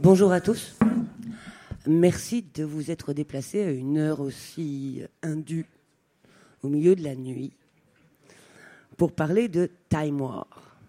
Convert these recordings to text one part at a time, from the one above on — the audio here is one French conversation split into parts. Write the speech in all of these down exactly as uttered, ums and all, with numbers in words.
Bonjour à tous. Merci de vous être déplacés à une heure aussi indue, au milieu de la nuit, pour parler de Time War.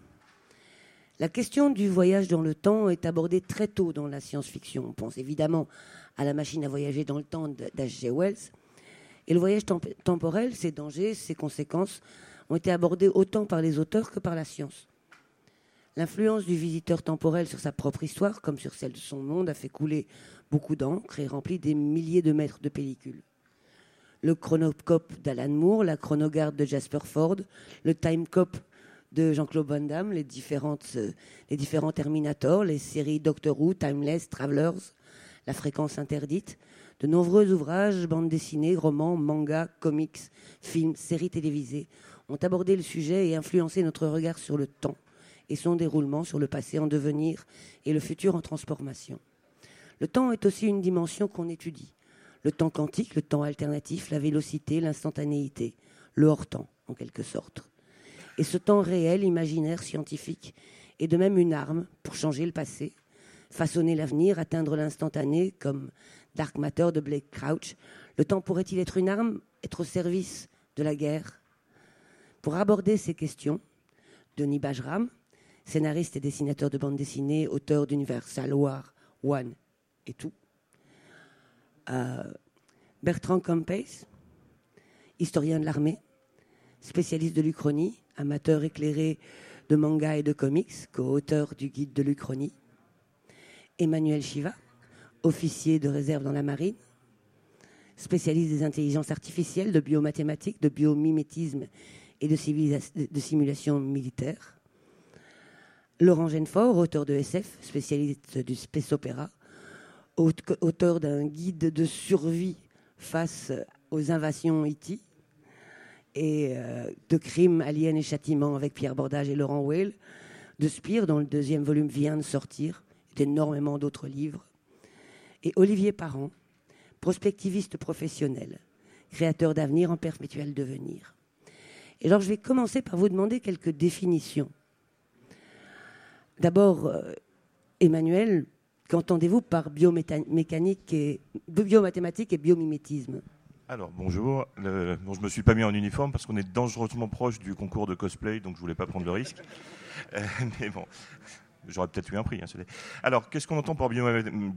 La question du voyage dans le temps est abordée très tôt dans la science-fiction. On pense évidemment à La machine à voyager dans le temps d'H G Wells. Et le voyage temp- temporel, ses dangers, ses conséquences, ont été abordés autant par les auteurs que par la science. L'influence du visiteur temporel sur sa propre histoire, comme sur celle de son monde, a fait couler beaucoup d'encre et rempli des milliers de mètres de pellicule. Le chronocope d'Alan Moore, la chronogarde de Jasper Ford, le timecope de Jean-Claude Van Damme, les, différentes, euh, les différents Terminators, les séries Doctor Who, Timeless, Travelers, La fréquence interdite, de nombreux ouvrages, bandes dessinées, romans, mangas, comics, films, séries télévisées ont abordé le sujet et influencé notre regard sur le temps et son déroulement, sur le passé en devenir et le futur en transformation. Le temps est aussi une dimension qu'on étudie. Le temps quantique, le temps alternatif, la vélocité, l'instantanéité, le hors-temps, en quelque sorte. Et ce temps réel, imaginaire, scientifique, est de même une arme pour changer le passé, façonner l'avenir, atteindre l'instantané, comme Dark Matter de Blake Crouch. Le temps pourrait-il être une arme, être au service de la guerre ? Pour aborder ces questions, Denis Bajram, scénariste et dessinateur de bande dessinée, auteur d'Universal War, One et tout. Euh, Bertrand Campes, historien de l'armée, spécialiste de l'Uchronie, amateur éclairé de manga et de comics, co-auteur du guide de l'Uchronie. Emmanuel Chiva, officier de réserve dans la marine, spécialiste des intelligences artificielles, de biomathématiques, de biomimétisme et de, de simulation militaire. Laurent Genefort, auteur de S F, spécialiste du space opéra, auteur d'un guide de survie face aux invasions E T et euh, de Crimes, Aliens et Châtiments avec Pierre Bordage et Laurent Weil, de Spire, dont le deuxième volume vient de sortir, et d'énormément d'autres livres, et Olivier Parent, prospectiviste professionnel, créateur d'avenir en perpétuel devenir. Et alors je vais commencer par vous demander quelques définitions. D'abord, euh, Emmanuel, qu'entendez-vous par biomécanique et, biomathématique et biomimétisme ? Alors, bonjour. Le, bon, je ne me suis pas mis en uniforme parce qu'on est dangereusement proche du concours de cosplay, donc je ne voulais pas prendre le risque. Euh, mais bon, j'aurais peut-être eu un prix. Hein, Alors, qu'est-ce qu'on entend par biomathématiques ?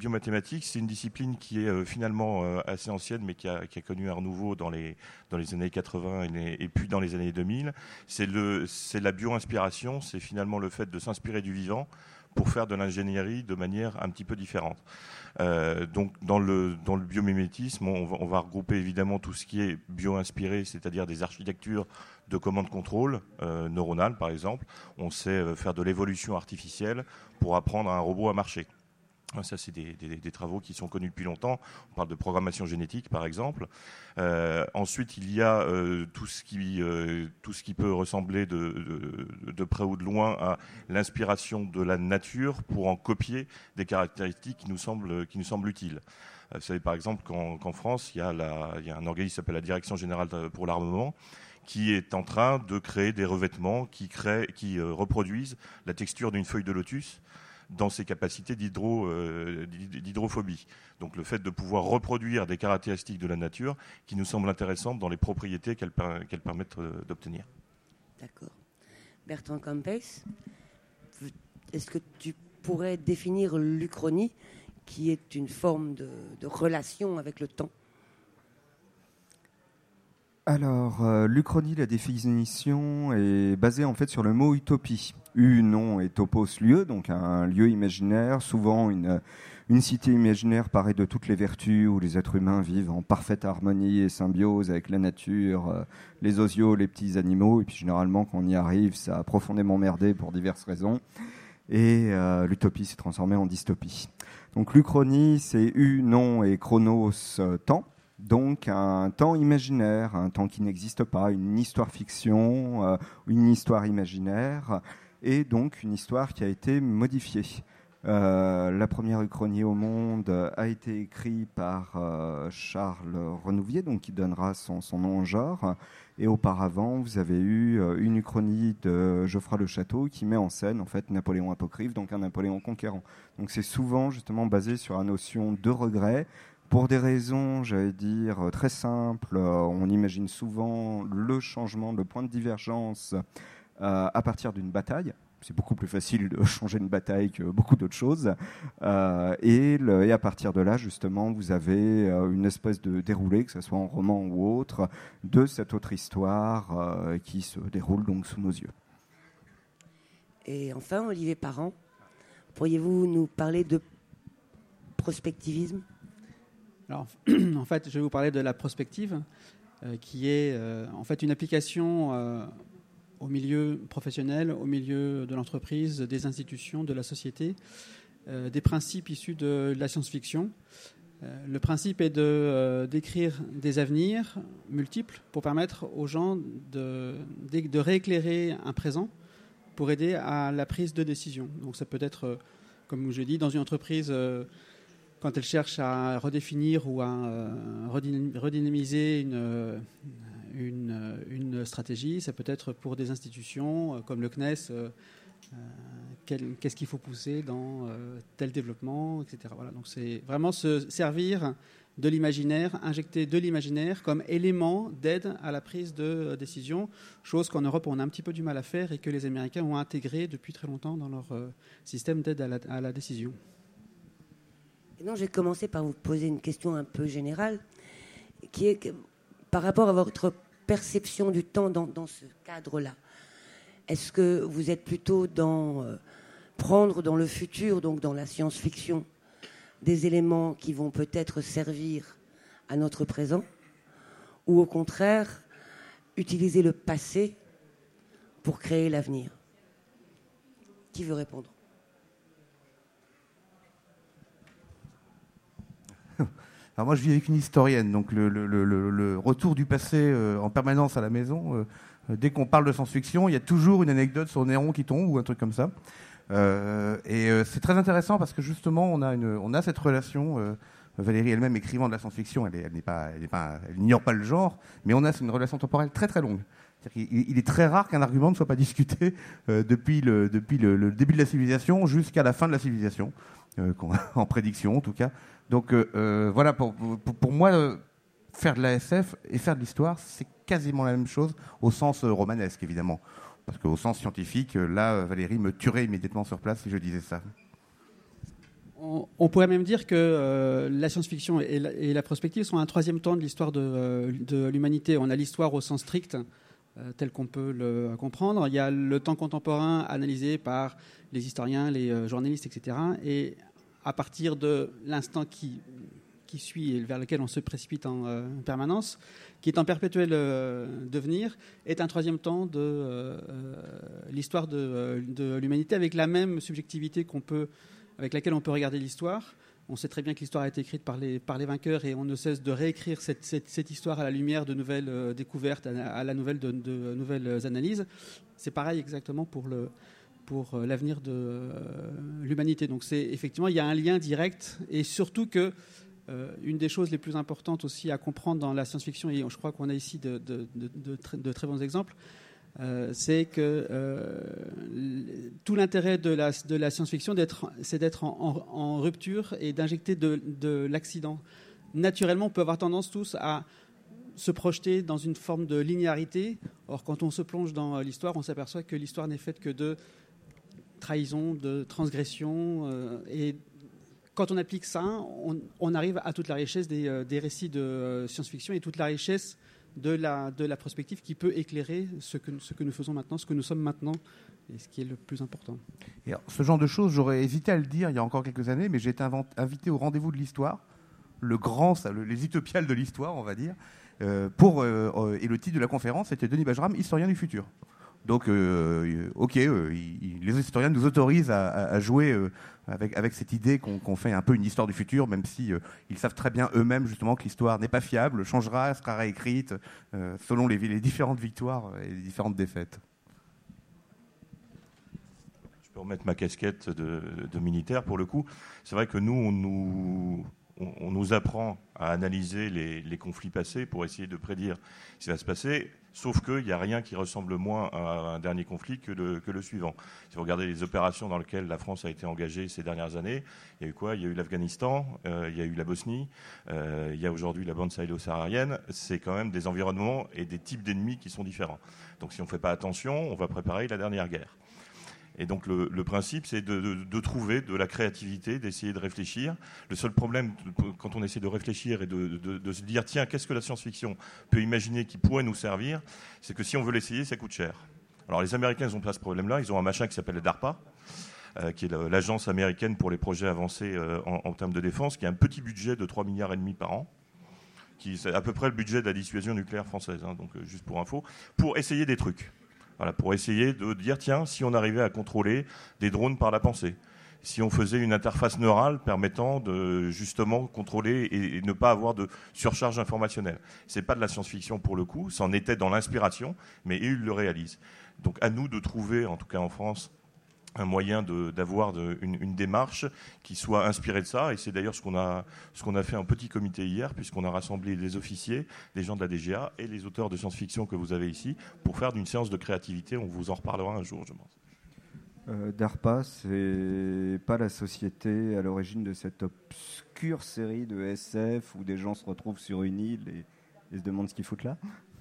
C'est une discipline qui est euh, finalement euh, assez ancienne, mais qui a, qui a connu un renouveau dans les, dans les années quatre-vingts et, les, et puis dans les années deux mille. C'est, le, c'est la bio-inspiration, c'est finalement le fait de s'inspirer du vivant pour faire de l'ingénierie de manière un petit peu différente. Euh, donc dans le, dans le biomimétisme, on va, on va regrouper évidemment tout ce qui est bio-inspiré, c'est-à-dire des architectures de commande-contrôle euh, neuronales, par exemple. On sait faire de l'évolution artificielle pour apprendre à un robot à marcher. Ça, c'est des, des, des travaux qui sont connus depuis longtemps. On parle de programmation génétique, par exemple. Euh, ensuite, il y a euh, tout, ce qui, euh, tout ce qui peut ressembler de, de, de près ou de loin à l'inspiration de la nature pour en copier des caractéristiques qui nous semblent, qui nous semblent utiles. Vous savez, par exemple, qu'en, qu'en France, il y, a la, il y a un organisme qui s'appelle la Direction Générale pour l'Armement, qui est en train de créer des revêtements qui, créent, qui euh, reproduisent la texture d'une feuille de lotus dans ses capacités d'hydro, euh, d'hydrophobie. Donc le fait de pouvoir reproduire des caractéristiques de la nature qui nous semblent intéressantes dans les propriétés qu'elles, qu'elles permettent euh, d'obtenir. D'accord. Bertrand Campes, est-ce que tu pourrais définir l'Uchronie, qui est une forme de, de relation avec le temps ? Alors, euh, l'Uchronie, la définition est basée en fait sur le mot utopie. U, nom, et topos, lieu, donc un lieu imaginaire. Souvent, une, une cité imaginaire parée de toutes les vertus où les êtres humains vivent en parfaite harmonie et symbiose avec la nature, euh, les osios, les petits animaux. Et puis, généralement, quand on y arrive, ça a profondément merdé pour diverses raisons. Et euh, l'utopie s'est transformée en dystopie. Donc, l'Uchronie, c'est U, nom, et chronos, euh, temps. Donc un temps imaginaire, un temps qui n'existe pas, une histoire fiction, euh, une histoire imaginaire, et donc une histoire qui a été modifiée. Euh, la première uchronie au monde a été écrite par euh, Charles Renouvier, donc qui donnera son, son nom au genre. Et auparavant, vous avez eu euh, une uchronie de Geoffroy Le Château qui met en scène en fait Napoléon apocryphe, donc un Napoléon conquérant. Donc c'est souvent justement basé sur la notion de regret. Pour des raisons, j'allais dire, très simples, euh, on imagine souvent le changement, le point de divergence euh, à partir d'une bataille. C'est beaucoup plus facile de changer une bataille que beaucoup d'autres choses. Euh, et, le, et à partir de là, justement, vous avez euh, une espèce de déroulé, que ce soit en roman ou autre, de cette autre histoire euh, qui se déroule donc sous nos yeux. Et enfin, Olivier Parent, pourriez-vous nous parler de prospectivisme ? Alors, en fait, je vais vous parler de la prospective, euh, qui est euh, en fait une application euh, au milieu professionnel, au milieu de l'entreprise, des institutions, de la société, euh, des principes issus de la science-fiction. Euh, le principe est de, euh, d'écrire des avenirs multiples pour permettre aux gens de, de, de rééclairer un présent pour aider à la prise de décision. Donc ça peut être, euh, comme je dis, dans une entreprise, euh, quand elle cherche à redéfinir ou à euh, redynamiser une... Une, une stratégie, ça peut être pour des institutions euh, comme le C N E S, euh, euh, quel, qu'est-ce qu'il faut pousser dans euh, tel développement, et cetera. Voilà, donc c'est vraiment se servir de l'imaginaire, injecter de l'imaginaire comme élément d'aide à la prise de euh, décision, chose qu'en Europe on a un petit peu du mal à faire et que les Américains ont intégré depuis très longtemps dans leur euh, système d'aide à la, à la décision. Et non, je vais commencer par vous poser une question un peu générale, qui est que, par rapport à votre perception du temps dans, dans ce cadre-là, est-ce que vous êtes plutôt dans euh, prendre dans le futur, donc dans la science-fiction, des éléments qui vont peut-être servir à notre présent, ou au contraire, utiliser le passé pour créer l'avenir ? Qui veut répondre ? Alors moi, je vis avec une historienne, donc le, le, le, le retour du passé euh, en permanence à la maison. Euh, dès qu'on parle de science-fiction, il y a toujours une anecdote sur Néron qui tombe ou un truc comme ça. Euh, et euh, c'est très intéressant parce que justement, on a, une, on a cette relation. Euh, Valérie elle-même, écrivant de la science-fiction, elle, est, elle, n'est pas, elle, n'est pas, elle n'ignore pas le genre, mais on a une relation temporelle très très longue. C'est-à-dire qu'il, il est très rare qu'un argument ne soit pas discuté euh, depuis, le, depuis le, le début de la civilisation jusqu'à la fin de la civilisation, euh, en prédiction en tout cas. Donc euh, voilà, pour, pour, pour moi, euh, faire de la S F et faire de l'histoire, c'est quasiment la même chose, au sens euh, romanesque, évidemment. Parce qu'au sens scientifique, euh, là, Valérie me tuerait immédiatement sur place si je disais ça. On, on pourrait même dire que euh, la science-fiction et la, et la prospective sont un troisième temps de l'histoire de, euh, de l'humanité. On a l'histoire au sens strict, euh, tel qu'on peut le comprendre. Il y a le temps contemporain analysé par les historiens, les euh, journalistes, et cetera. Et à partir de l'instant qui, qui suit et vers lequel on se précipite en euh, permanence, qui est en perpétuel euh, devenir, est un troisième temps de euh, l'histoire de, de l'humanité, avec la même subjectivité qu'on peut, avec laquelle on peut regarder l'histoire. On sait très bien que l'histoire a été écrite par les, par les vainqueurs et on ne cesse de réécrire cette, cette, cette histoire à la lumière de nouvelles euh, découvertes, à, à la nouvelle de, de nouvelles analyses. C'est pareil exactement pour le... pour l'avenir de l'humanité. Donc c'est effectivement, il y a un lien direct, et surtout que euh, une des choses les plus importantes aussi à comprendre dans la science-fiction, et je crois qu'on a ici de, de, de, de, très, de très bons exemples, euh, c'est que euh, tout l'intérêt de la, de la science-fiction, d'être, c'est d'être en, en, en rupture et d'injecter de, de l'accident. Naturellement, on peut avoir tendance tous à se projeter dans une forme de linéarité. Or, quand on se plonge dans l'histoire, on s'aperçoit que l'histoire n'est faite que de trahison, de transgression. Euh, et quand on applique ça, on, on arrive à toute la richesse des, euh, des récits de euh, science-fiction et toute la richesse de la, de la prospective qui peut éclairer ce que, ce que nous faisons maintenant, ce que nous sommes maintenant, et ce qui est le plus important. Et alors, ce genre de choses, j'aurais hésité à le dire il y a encore quelques années, mais j'ai été invent, invité au rendez-vous de l'histoire, le grand, ça, le, les utopiales de l'histoire, on va dire, euh, pour, euh, et le titre de la conférence, c'était Denis Bajram, historien du futur. Donc, euh, ok, euh, il, les historiens nous autorisent à, à, à jouer euh, avec, avec cette idée qu'on, qu'on fait un peu une histoire du futur, même si euh, ils savent très bien eux-mêmes justement que l'histoire n'est pas fiable, changera, sera réécrite euh, selon les, les différentes victoires et les différentes défaites. peux remettre ma casquette de, de militaire pour le coup. C'est vrai que nous, on nous, on, on nous apprend à analyser les, les conflits passés pour essayer de prédire ce qui va se passer. Sauf qu'il n'y a rien qui ressemble moins à un dernier conflit que le, que le suivant. Si vous regardez les opérations dans lesquelles la France a été engagée ces dernières années, il y a eu quoi ? Il y a eu l'Afghanistan, euh, il y a eu la Bosnie, euh, il y a aujourd'hui la bande sahélo-saharienne. C'est quand même des environnements et des types d'ennemis qui sont différents. Donc si on ne fait pas attention, on va préparer la dernière guerre. Et donc le, le principe, c'est de, de, de trouver de la créativité, d'essayer de réfléchir. Le seul problème, quand on essaie de réfléchir et de, de, de se dire, tiens, qu'est-ce que la science-fiction peut imaginer qui pourrait nous servir, c'est que si on veut l'essayer, ça coûte cher. Alors les Américains, ils n'ont pas ce problème-là. Ils ont un machin qui s'appelle DARPA, euh, qui est l'agence américaine pour les projets avancés euh, en, en termes de défense, qui a un petit budget de trois milliards et demi par an, qui c'est à peu près le budget de la dissuasion nucléaire française, hein, donc euh, juste pour info, pour essayer des trucs. Voilà, pour essayer de dire, tiens, si on arrivait à contrôler des drones par la pensée, si on faisait une interface neurale permettant de justement contrôler et, et ne pas avoir de surcharge informationnelle. C'est pas de la science-fiction pour le coup, c'en était dans l'inspiration, mais ils le réalisent. Donc à nous de trouver, en tout cas en France, un moyen de, d'avoir de, une, une démarche qui soit inspirée de ça. Et c'est d'ailleurs ce qu'on a, ce qu'on a fait en petit comité hier, puisqu'on a rassemblé les officiers, les gens de la D G A et les auteurs de science-fiction que vous avez ici, pour faire d'une séance de créativité. On vous en reparlera un jour, je pense. Euh, DARPA, c'est pas la société à l'origine de cette obscure série de S F où des gens se retrouvent sur une île et, et se demandent ce qu'ils foutent là ?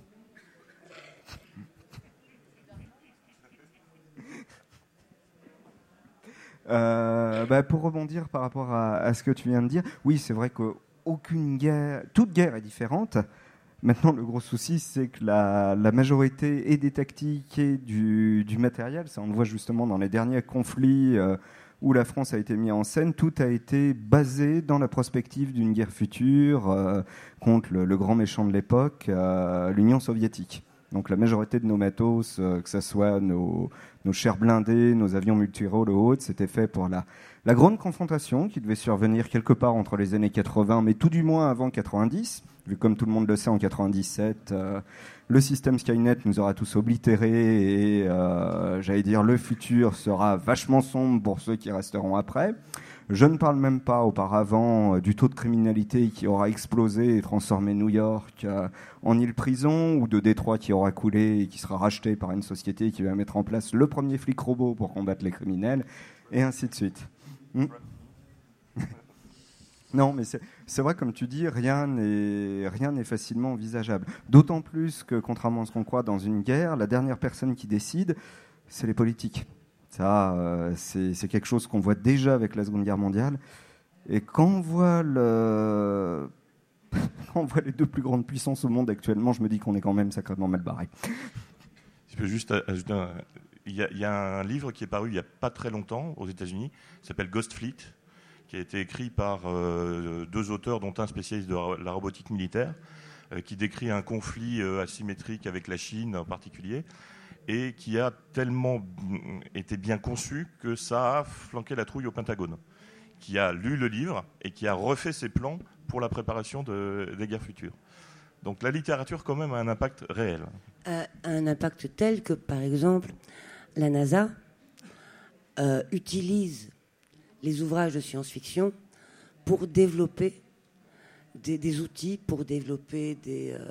Euh, bah pour rebondir par rapport à, à ce que tu viens de dire, oui, c'est vrai qu'aucune guerre, toute guerre est différente. Maintenant, le gros souci, c'est que la, la majorité et des tactiques et du, du matériel, ça on le voit justement dans les derniers conflits euh, où la France a été mise en scène, tout a été basé dans la prospective d'une guerre future euh, contre le, le grand méchant de l'époque, euh, l'Union soviétique. Donc la majorité de nos matos, euh, que ce soit nos, nos chers blindés, nos avions multirôles ou autres, c'était fait pour la, la grande confrontation qui devait survenir quelque part entre les années quatre-vingts, mais tout du moins avant quatre-vingt-dix. Vu comme tout le monde le sait, en quatre-vingt-dix-sept, euh, le système Skynet nous aura tous oblitérés et, euh, j'allais dire, le futur sera vachement sombre pour ceux qui resteront après. Je ne parle même pas auparavant euh, du taux de criminalité qui aura explosé et transformé New York euh, en île-prison, ou de Détroit qui aura coulé et qui sera racheté par une société qui va mettre en place le premier flic robot pour combattre les criminels, et ainsi de suite. Hmm. Non, mais c'est, c'est vrai, comme tu dis, rien n'est, rien n'est facilement envisageable. D'autant plus que, contrairement à ce qu'on croit dans une guerre, la dernière personne qui décide, c'est les politiques. Ça, euh, c'est, c'est quelque chose qu'on voit déjà avec la Seconde Guerre mondiale. Et quand on voit, le... quand on voit les deux plus grandes puissances au monde actuellement, je me dis qu'on est quand même sacrément mal barré. Je peux juste ajouter un... il, y a, il y a un livre qui est paru il n'y a pas très longtemps aux États-Unis, qui s'appelle Ghost Fleet, qui a été écrit par euh, deux auteurs, dont un spécialiste de la robotique militaire, euh, qui décrit un conflit euh, asymétrique avec la Chine en particulier, et qui a tellement été bien conçu que ça a flanqué la trouille au Pentagone, qui a lu le livre et qui a refait ses plans pour la préparation de, des guerres futures. Donc la littérature, quand même, a un impact réel. Euh, un impact tel que, par exemple, la NASA euh, utilise les ouvrages de science-fiction pour développer des, des outils, pour développer des, euh,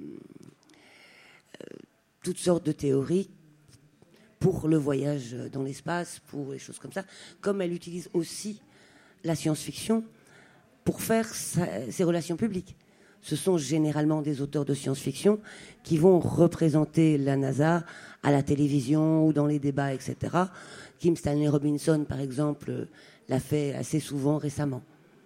euh, toutes sortes de théories pour le voyage dans l'espace, pour des choses comme ça, comme elle utilise aussi la science-fiction pour faire sa, ses relations publiques. Ce sont généralement des auteurs de science-fiction qui vont représenter la NASA à la télévision ou dans les débats, et cetera. Kim Stanley Robinson, par exemple, l'a fait assez souvent récemment.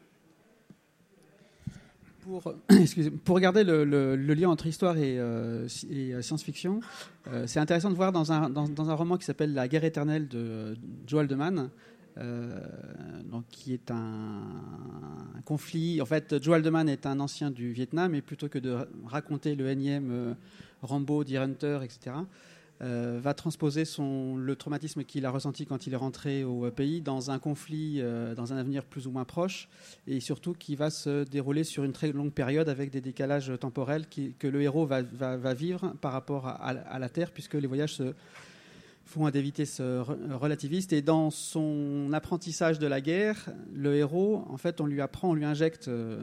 Pour, excusez, pour regarder le, le, le lien entre histoire et, euh, et science-fiction, euh, c'est intéressant de voir dans un, dans, dans un roman qui s'appelle La guerre éternelle de Joe Haldeman, euh, donc, qui est un, un conflit. En fait, Joe Haldeman est un ancien du Vietnam, et plutôt que de raconter le énième euh, Rambo, Deer Hunter, et cetera, Euh, va transposer son, le traumatisme qu'il a ressenti quand il est rentré au pays dans un conflit, euh, dans un avenir plus ou moins proche, et surtout qui va se dérouler sur une très longue période avec des décalages temporels qui, que le héros va, va, va vivre par rapport à, à la Terre, puisque les voyages se, font à des vitesses relativistes. Et dans son apprentissage de la guerre, le héros, en fait, on lui apprend, on lui injecte, euh,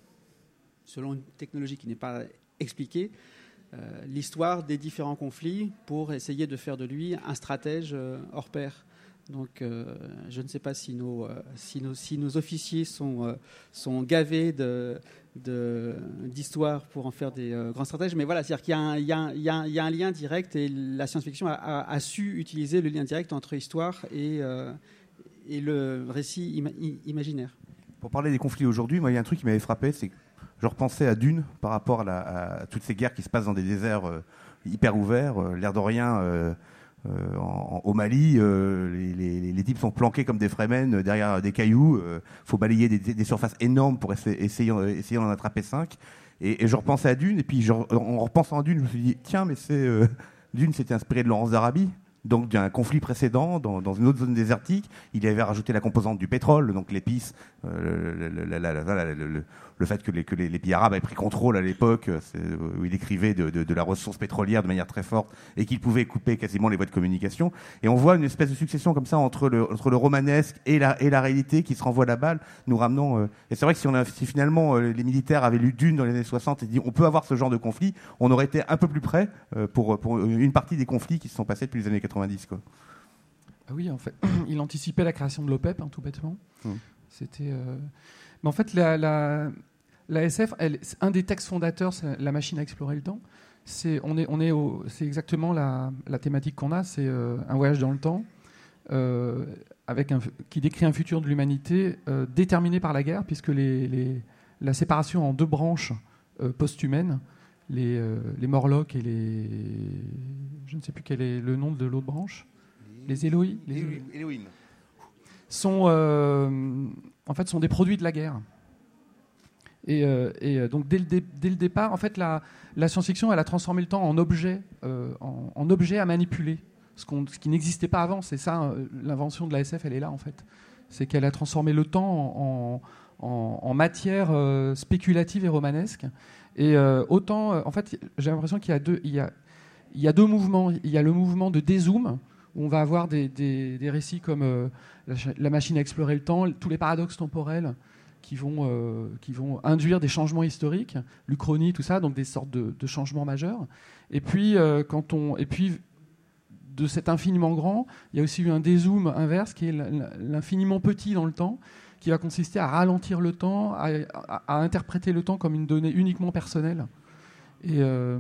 selon une technologie qui n'est pas expliquée, euh, l'histoire des différents conflits pour essayer de faire de lui un stratège euh, hors pair. Donc, euh, je ne sais pas si nos, euh, si nos, si nos officiers sont, euh, sont gavés de, de, d'histoire pour en faire des euh, grands stratèges, mais voilà, c'est-à-dire qu'il y a, un, il y, a un, il y, a un, il y a un lien direct, et la science-fiction a, a, a su utiliser le lien direct entre histoire et, euh, et le récit ima- imaginaire. Pour parler des conflits aujourd'hui, moi, il y a un truc qui m'avait frappé, c'est que je repensais à Dune par rapport à, la, à toutes ces guerres qui se passent dans des déserts euh, hyper ouverts, euh, l'air de rien. Euh, Euh, en, au Mali, euh, les, les, les types sont planqués comme des Fremen derrière des cailloux. Il euh, faut balayer des, des surfaces énormes pour essayer, essayer, essayer d'en attraper cinq. Et, et je repensais à Dune, et puis je, en repensant à Dune, je me suis dit, tiens, mais c'est euh, Dune, c'était inspiré de Laurence d'Arabie. Donc, d'un conflit précédent, dans, dans une autre zone désertique, il avait rajouté la composante du pétrole, donc l'épice, euh, le, le, la, la, la, le, le, le fait que les, que les, les pays arabes avaient pris contrôle à l'époque, c'est, où il écrivait de, de, de la ressource pétrolière de manière très forte, et qu'il pouvait couper quasiment les voies de communication. Et on voit une espèce de succession comme ça entre le, entre le romanesque et la, et la réalité qui se renvoie la balle, nous ramenant... Euh, et c'est vrai que si, on a, si finalement euh, les militaires avaient lu Dune dans les années soixante et dit on peut avoir ce genre de conflit, on aurait été un peu plus près euh, pour, pour une partie des conflits qui se sont passés depuis les années quatre-vingt-dix, quoi. Ah oui, en fait, il anticipait la création de l'OPEP, hein, tout bêtement. Mmh. C'était, euh... mais en fait, la, la, la S F, elle, un des textes fondateurs, c'est la machine à explorer le temps. C'est, on est, on est au, c'est exactement la, la thématique qu'on a, c'est euh, un voyage dans le temps, euh, avec un, qui décrit un futur de l'humanité euh, déterminé par la guerre, puisque les, les, la séparation en deux branches euh, post-humaines, les, euh, les Morlocks et les... Je ne sais plus quel est le nom de l'autre branche. Les Elohim, les Elohim. sont, euh, en fait, sont des produits de la guerre. Et, euh, et donc, dès le, dé, dès le départ, en fait, la, la science-fiction, elle a transformé le temps en objet, euh, en, en objet à manipuler, ce, qu'on, ce qui n'existait pas avant. C'est ça, euh, l'invention de la S F, elle est là, en fait. C'est qu'elle a transformé le temps en, en, en matière euh, spéculative et romanesque. Et euh, autant, euh, en fait, j'ai l'impression qu'il y a deux, il y a, il y a deux mouvements. Il y a le mouvement de dézoom, où on va avoir des, des, des récits comme euh, la, la machine à explorer le temps, tous les paradoxes temporels qui vont, euh, qui vont induire des changements historiques, l'Uchronie, tout ça, donc des sortes de, de changements majeurs. Et puis, euh, quand on, et puis, de cet infiniment grand, il y a aussi eu un dézoom inverse qui est l'infiniment petit dans le temps, qui va consister à ralentir le temps, à, à, à interpréter le temps comme une donnée uniquement personnelle. Et, euh,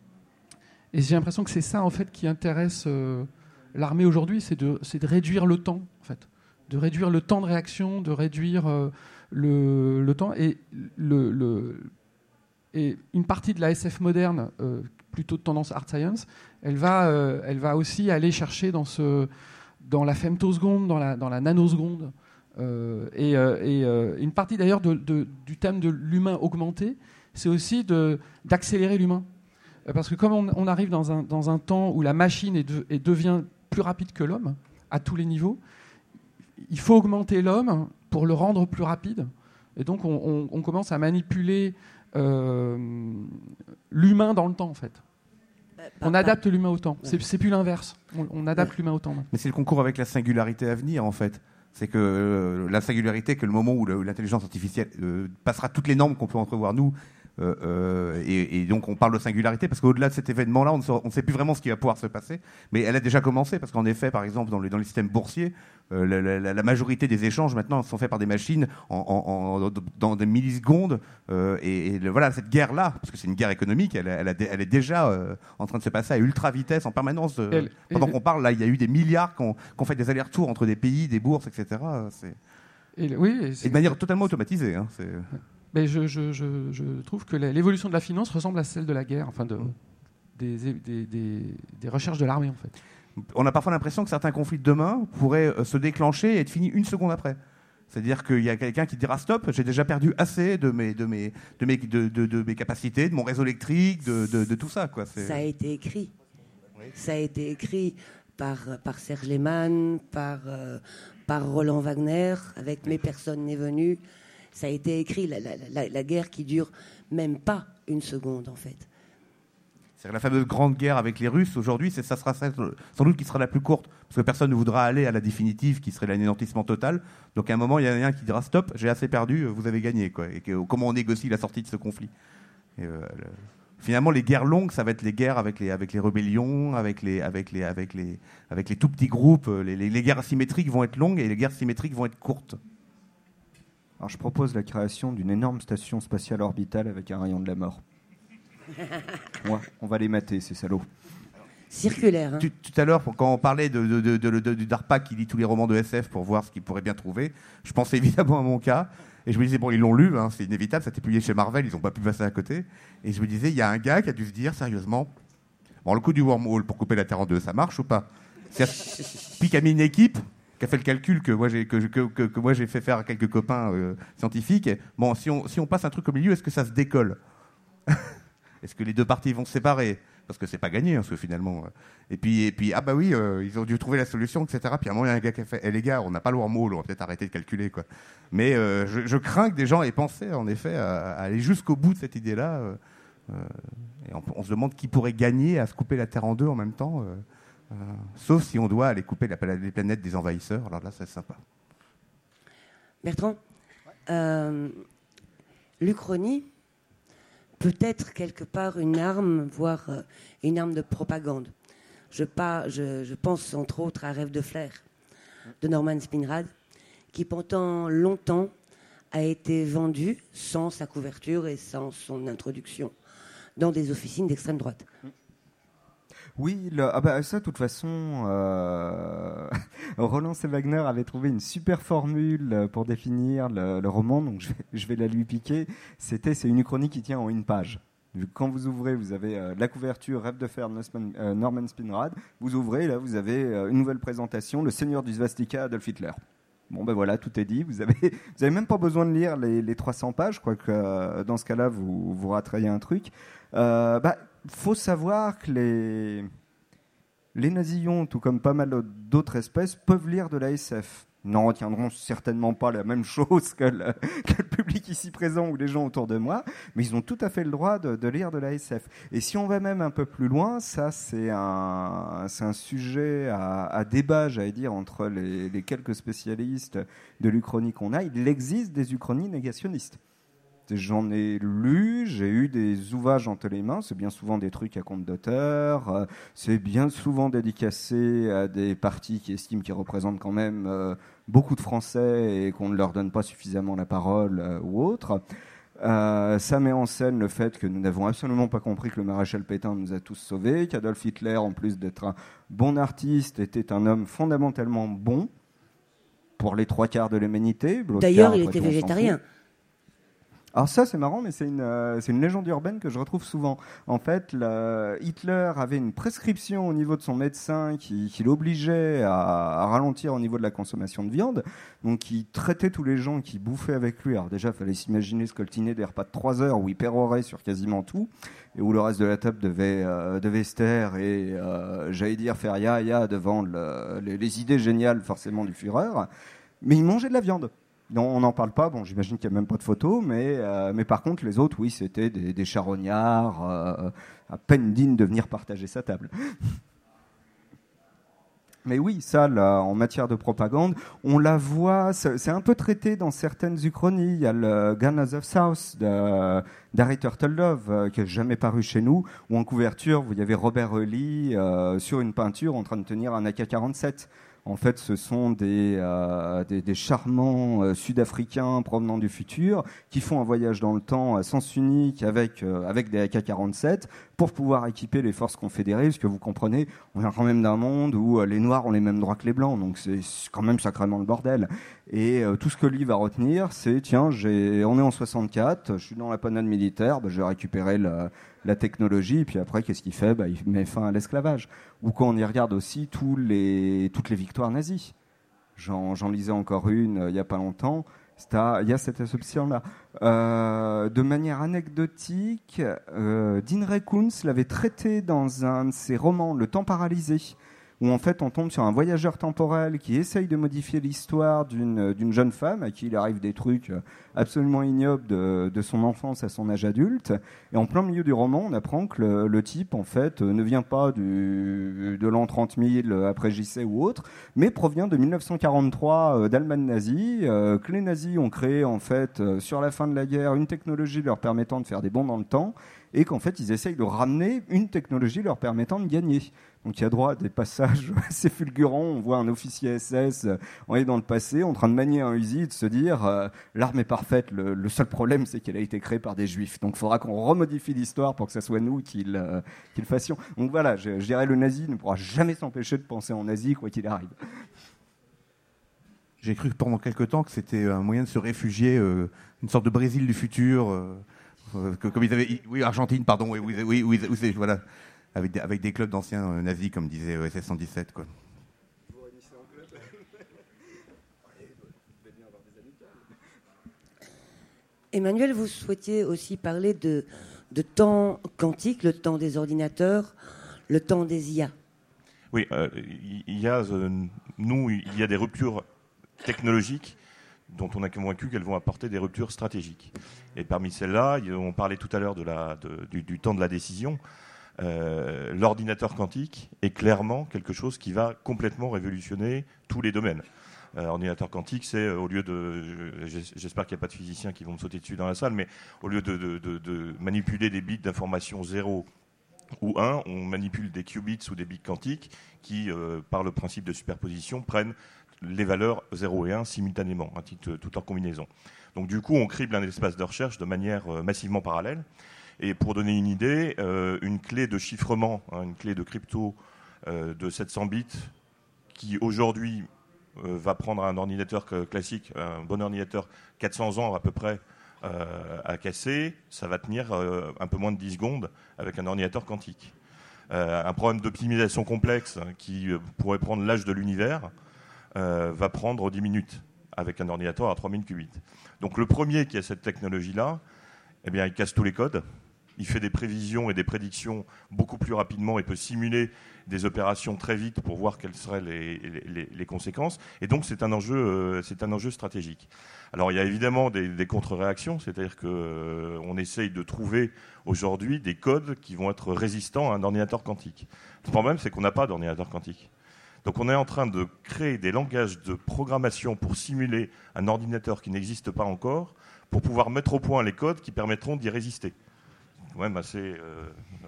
et j'ai l'impression que c'est ça, en fait, qui intéresse... Euh, l'armée aujourd'hui, c'est de, c'est de réduire le temps, en fait, de réduire le temps de réaction, de réduire euh, le, le temps. Et, le, le, et une partie de la S F moderne, euh, plutôt de tendance hard science, elle va, euh, elle va aussi aller chercher dans, ce, dans la femtoseconde, dans la, dans la nanoseconde. Euh, et euh, et euh, une partie d'ailleurs de, de, du thème de l'humain augmenté, c'est aussi de, d'accélérer l'humain. Parce que comme on, on arrive dans un, dans un temps où la machine est de, et devient plus rapide que l'homme, à tous les niveaux, il faut augmenter l'homme pour le rendre plus rapide. Et donc, on, on, on commence à manipuler euh, l'humain dans le temps, en fait. On adapte l'humain au temps. C'est, c'est plus l'inverse. On, on adapte l'humain au temps. Mais c'est le concours avec la singularité à venir, en fait. C'est que euh, la singularité, que le moment où, le, où l'intelligence artificielle euh, passera toutes les normes qu'on peut entrevoir, nous, Euh, euh, et, et donc on parle de singularité parce qu'au-delà de cet événement-là, on ne sait, on sait plus vraiment ce qui va pouvoir se passer. Mais elle a déjà commencé parce qu'en effet, par exemple, dans le, dans le système boursier, euh, la, la, la majorité des échanges maintenant sont faits par des machines en, en, en, dans des millisecondes. Euh, et, et le, voilà, cette guerre-là, parce que c'est une guerre économique, elle, elle, a, elle est déjà euh, en train de se passer à ultra vitesse en permanence. Euh, elle, pendant elle, qu'on parle, là, il y a eu des milliards qui ont, qui ont fait des allers-retours entre des pays, des bourses, et cetera. C'est... Et, oui, et, c'est... et de manière totalement automatisée. Hein, c'est... Mais je, je, je, je trouve que l'évolution de la finance ressemble à celle de la guerre, enfin de, mmh. des, des, des, des recherches de l'armée en fait. On a parfois l'impression que certains conflits de demain pourraient se déclencher et être finis une seconde après. C'est-à-dire qu'il y a quelqu'un qui dira stop, j'ai déjà perdu assez de mes, de mes, de mes, de, de, de mes capacités, de mon réseau électrique, de, de, de tout ça, quoi. C'est... Ça a été écrit. Oui. Ça a été écrit par, par Serge Lehmann, par, euh, par Roland Wagner, avec Mes personne n'est venue. Ça a été écrit, la, la, la, la guerre qui dure même pas une seconde, en fait. C'est la fameuse grande guerre avec les Russes. Aujourd'hui, c'est, ça sera ça, sans doute qui sera la plus courte, parce que personne ne voudra aller à la définitive, qui serait l'anéantissement total. Donc à un moment, il y en a un qui dira stop, j'ai assez perdu, vous avez gagné, quoi. Et que, comment on négocie la sortie de ce conflit. Et, euh, le, finalement, les guerres longues, ça va être les guerres avec les, avec les rébellions, avec les, avec les, avec les, avec les tout petits groupes. Les, les, les guerres asymétriques vont être longues et les guerres symétriques vont être courtes. Alors, je propose la création d'une énorme station spatiale orbitale avec un rayon de la mort. Ouais, on va les mater, ces salauds. Circulaire. Hein. Tout, tout à l'heure, quand on parlait de, de, de, de, de, du DARPA qui lit tous les romans de S F pour voir ce qu'il pourrait bien trouver, je pensais évidemment à mon cas. Et je me disais, bon, ils l'ont lu, hein, c'est inévitable, ça a été publié chez Marvel, ils n'ont pas pu passer à côté. Et je me disais, il y a un gars qui a dû se dire, sérieusement, bon, le coup du wormhole pour couper la Terre en deux, ça marche ou pas? Puis qui a mis une équipe qui a fait le calcul que moi j'ai, que, que, que, que moi j'ai fait faire à quelques copains euh, scientifiques. Et, bon, si on, si on passe un truc au milieu, est-ce que ça se décolle? Est-ce que les deux parties vont se séparer? Parce que c'est pas gagné, hein, parce que finalement. Euh, et puis, et puis, ah bah oui, euh, ils ont dû trouver la solution, et cetera. Puis à un moment, il y a un gars qui a fait, eh les gars, on n'a pas le wormhole, on va peut-être arrêter de calculer, quoi. Mais euh, je, je crains que des gens aient pensé, en effet, à, à aller jusqu'au bout de cette idée-là. Euh, euh, et on, on se demande qui pourrait gagner à se couper la Terre en deux en même temps. Euh, euh, sauf si on doit aller couper la, les planètes des envahisseurs. Alors là, c'est sympa. Bertrand, euh, l'Uchronie peut être quelque part une arme, voire euh, une arme de propagande. Je, pas, je, je pense entre autres à Rêve de Flair de Norman Spinrad, qui pendant longtemps a été vendu sans sa couverture et sans son introduction dans des officines d'extrême droite. Oui, le, ah bah ça, de toute façon, euh, Roland C. Wagner avait trouvé une super formule pour définir le, le roman, donc je vais, je vais la lui piquer. C'était, c'est une uchronie qui tient en une page. Quand vous ouvrez, vous avez euh, la couverture Rêve de Fer, euh, Norman Spinrad. Vous ouvrez, là, vous avez euh, une nouvelle présentation, Le Seigneur du Svastika, Adolf Hitler. Bon, ben voilà, tout est dit. Vous avez, vous avez même pas besoin de lire les, les trois cents pages. Je crois que euh, dans ce cas-là, vous, vous raterez un truc. Euh, bah, faut savoir que les, les nazillons, tout comme pas mal d'autres espèces, peuvent lire de la S F. Ils n'en retiendront certainement pas la même chose que le, que le public ici présent ou les gens autour de moi, mais ils ont tout à fait le droit de, de lire de la S F. Et si on va même un peu plus loin, ça c'est un, c'est un sujet à, à débat, j'allais dire, entre les, les quelques spécialistes de l'Uchronie qu'on a. Il existe des Uchronies négationnistes. J'en ai lu, j'ai eu des ouvrages entre les mains, c'est bien souvent des trucs à compte d'auteur, euh, c'est bien souvent dédicacé à des partis qui estiment qu'ils représentent quand même euh, beaucoup de Français et qu'on ne leur donne pas suffisamment la parole euh, ou autre. Euh, ça met en scène le fait que nous n'avons absolument pas compris que le maréchal Pétain nous a tous sauvés, qu'Adolf Hitler, en plus d'être un bon artiste, était un homme fondamentalement bon pour les trois quarts de l'humanité. D'ailleurs, il était végétarien. Alors ça, c'est marrant, mais c'est une, euh, c'est une légende urbaine que je retrouve souvent. En fait, le, Hitler avait une prescription au niveau de son médecin qui, qui l'obligeait à, à ralentir au niveau de la consommation de viande. Donc, il traitait tous les gens qui bouffaient avec lui. Alors déjà, il fallait s'imaginer scoltiner des repas de trois heures où il pérorait sur quasiment tout et où le reste de la table devait, euh, devait se taire et, euh, j'allais dire, faire ya ya devant le, les, les idées géniales forcément du Führer. Mais il mangeait de la viande. Non, on n'en parle pas. Bon, j'imagine qu'il n'y a même pas de photos, mais, euh, mais par contre, les autres, oui, c'était des, des charognards, euh, à peine dignes de venir partager sa table. Mais oui, ça, là, en matière de propagande, on la voit, c'est, c'est un peu traité dans certaines uchronies. Il y a le Gunners of South de, d'Harry Turtledove, euh, qui n'a jamais paru chez nous, où en couverture, vous y avez Robert Hurley euh, sur une peinture en train de tenir un A K quarante-sept. En fait, ce sont des, euh, des, des charmants euh, sud-africains provenant du futur qui font un voyage dans le temps à sens unique avec, euh, avec des A K quarante-sept pour pouvoir équiper les forces confédérées. Parce que vous comprenez, on vient quand même d'un monde où euh, les Noirs ont les mêmes droits que les Blancs, donc c'est quand même sacrément le bordel. Et euh, tout ce que lui va retenir, c'est tiens, j'ai, on est en soixante-quatre, je suis dans la panade militaire, bah, je vais récupérer le, la technologie, et puis après, qu'est-ce qu'il fait? Bah, il met fin à l'esclavage. Ou quand on y regarde aussi tous les, toutes les victoires nazies. J'en, j'en lisais encore une euh, il n'y a pas longtemps. Il y a cette exception-là. Euh, de manière anecdotique, euh, Dean Ray Koontz l'avait traité dans un de ses romans, Le Temps paralysé, où en fait on tombe sur un voyageur temporel qui essaye de modifier l'histoire d'une, d'une jeune femme à qui il arrive des trucs absolument ignobles de, de son enfance à son âge adulte. Et en plein milieu du roman, on apprend que le, le type en fait ne vient pas du, de l'an trente mille après J C ou autre, mais provient de mille neuf cent quarante-trois d'Allemagne nazie, euh, que les nazis ont créé en fait euh, sur la fin de la guerre une technologie leur permettant de faire des bonds dans le temps, et qu'en fait ils essayent de ramener une technologie leur permettant de gagner. Donc il y a droit à des passages assez fulgurants. On voit un officier S S, euh, on est dans le passé, en train de manier un Uzi, de se dire euh, l'arme est parfaite, le, le seul problème c'est qu'elle a été créée par des juifs. Donc il faudra qu'on remodifie l'histoire pour que ce soit nous qui le, qui le fassions. Donc voilà, je, je dirais le nazi ne pourra jamais s'empêcher de penser en nazi quoi qu'il arrive. J'ai cru pendant quelque temps que c'était un moyen de se réfugier, euh, une sorte de Brésil du futur, euh, euh, que, comme ils avaient, oui, Argentine, pardon, oui, oui, oui, oui, oui voilà, avec des, avec des clubs d'anciens euh, nazis, comme disait euh, S S cent dix-sept, quoi. Emmanuel, vous souhaitiez aussi parler de, de temps quantique, le temps des ordinateurs, le temps des I A. Oui, euh, il y a, euh, nous, il y a des ruptures technologiques dont on est convaincu qu'elles vont apporter des ruptures stratégiques. Et parmi celles-là, on parlait tout à l'heure de la, de, du, du temps de la décision. Euh, l'ordinateur quantique est clairement quelque chose qui va complètement révolutionner tous les domaines. Euh, ordinateur quantique, c'est euh, au lieu de... J'espère qu'il n'y a pas de physiciens qui vont me sauter dessus dans la salle, mais au lieu de, de, de, de manipuler des bits d'information zéro ou un, on manipule des qubits ou des bits quantiques qui, euh, par le principe de superposition, prennent les valeurs zéro et un simultanément, hein, tout, tout en combinaison. Donc du coup, on crible un espace de recherche de manière euh, massivement parallèle. Et pour donner une idée, euh, une clé de chiffrement, hein, une clé de crypto euh, de sept cents bits, qui aujourd'hui euh, va prendre un ordinateur classique, un bon ordinateur, quatre cents ans à peu près euh, à casser, ça va tenir euh, un peu moins de dix secondes avec un ordinateur quantique. Euh, un problème d'optimisation complexe hein, qui euh, pourrait prendre l'âge de l'univers, Euh, va prendre dix minutes avec un ordinateur à trois mille qubits. Donc le premier qui a cette technologie-là, eh bien, il casse tous les codes, il fait des prévisions et des prédictions beaucoup plus rapidement et peut simuler des opérations très vite pour voir quelles seraient les, les, les conséquences. Et donc c'est un enjeu, euh, c'est un enjeu stratégique. Alors il y a évidemment des, des contre-réactions, c'est-à-dire qu'on euh, essaye de trouver aujourd'hui des codes qui vont être résistants à un ordinateur quantique. Le problème, c'est qu'on n'a pas d'ordinateur quantique. Donc on est en train de créer des langages de programmation pour simuler un ordinateur qui n'existe pas encore, pour pouvoir mettre au point les codes qui permettront d'y résister. Ouais, bah c'est, euh...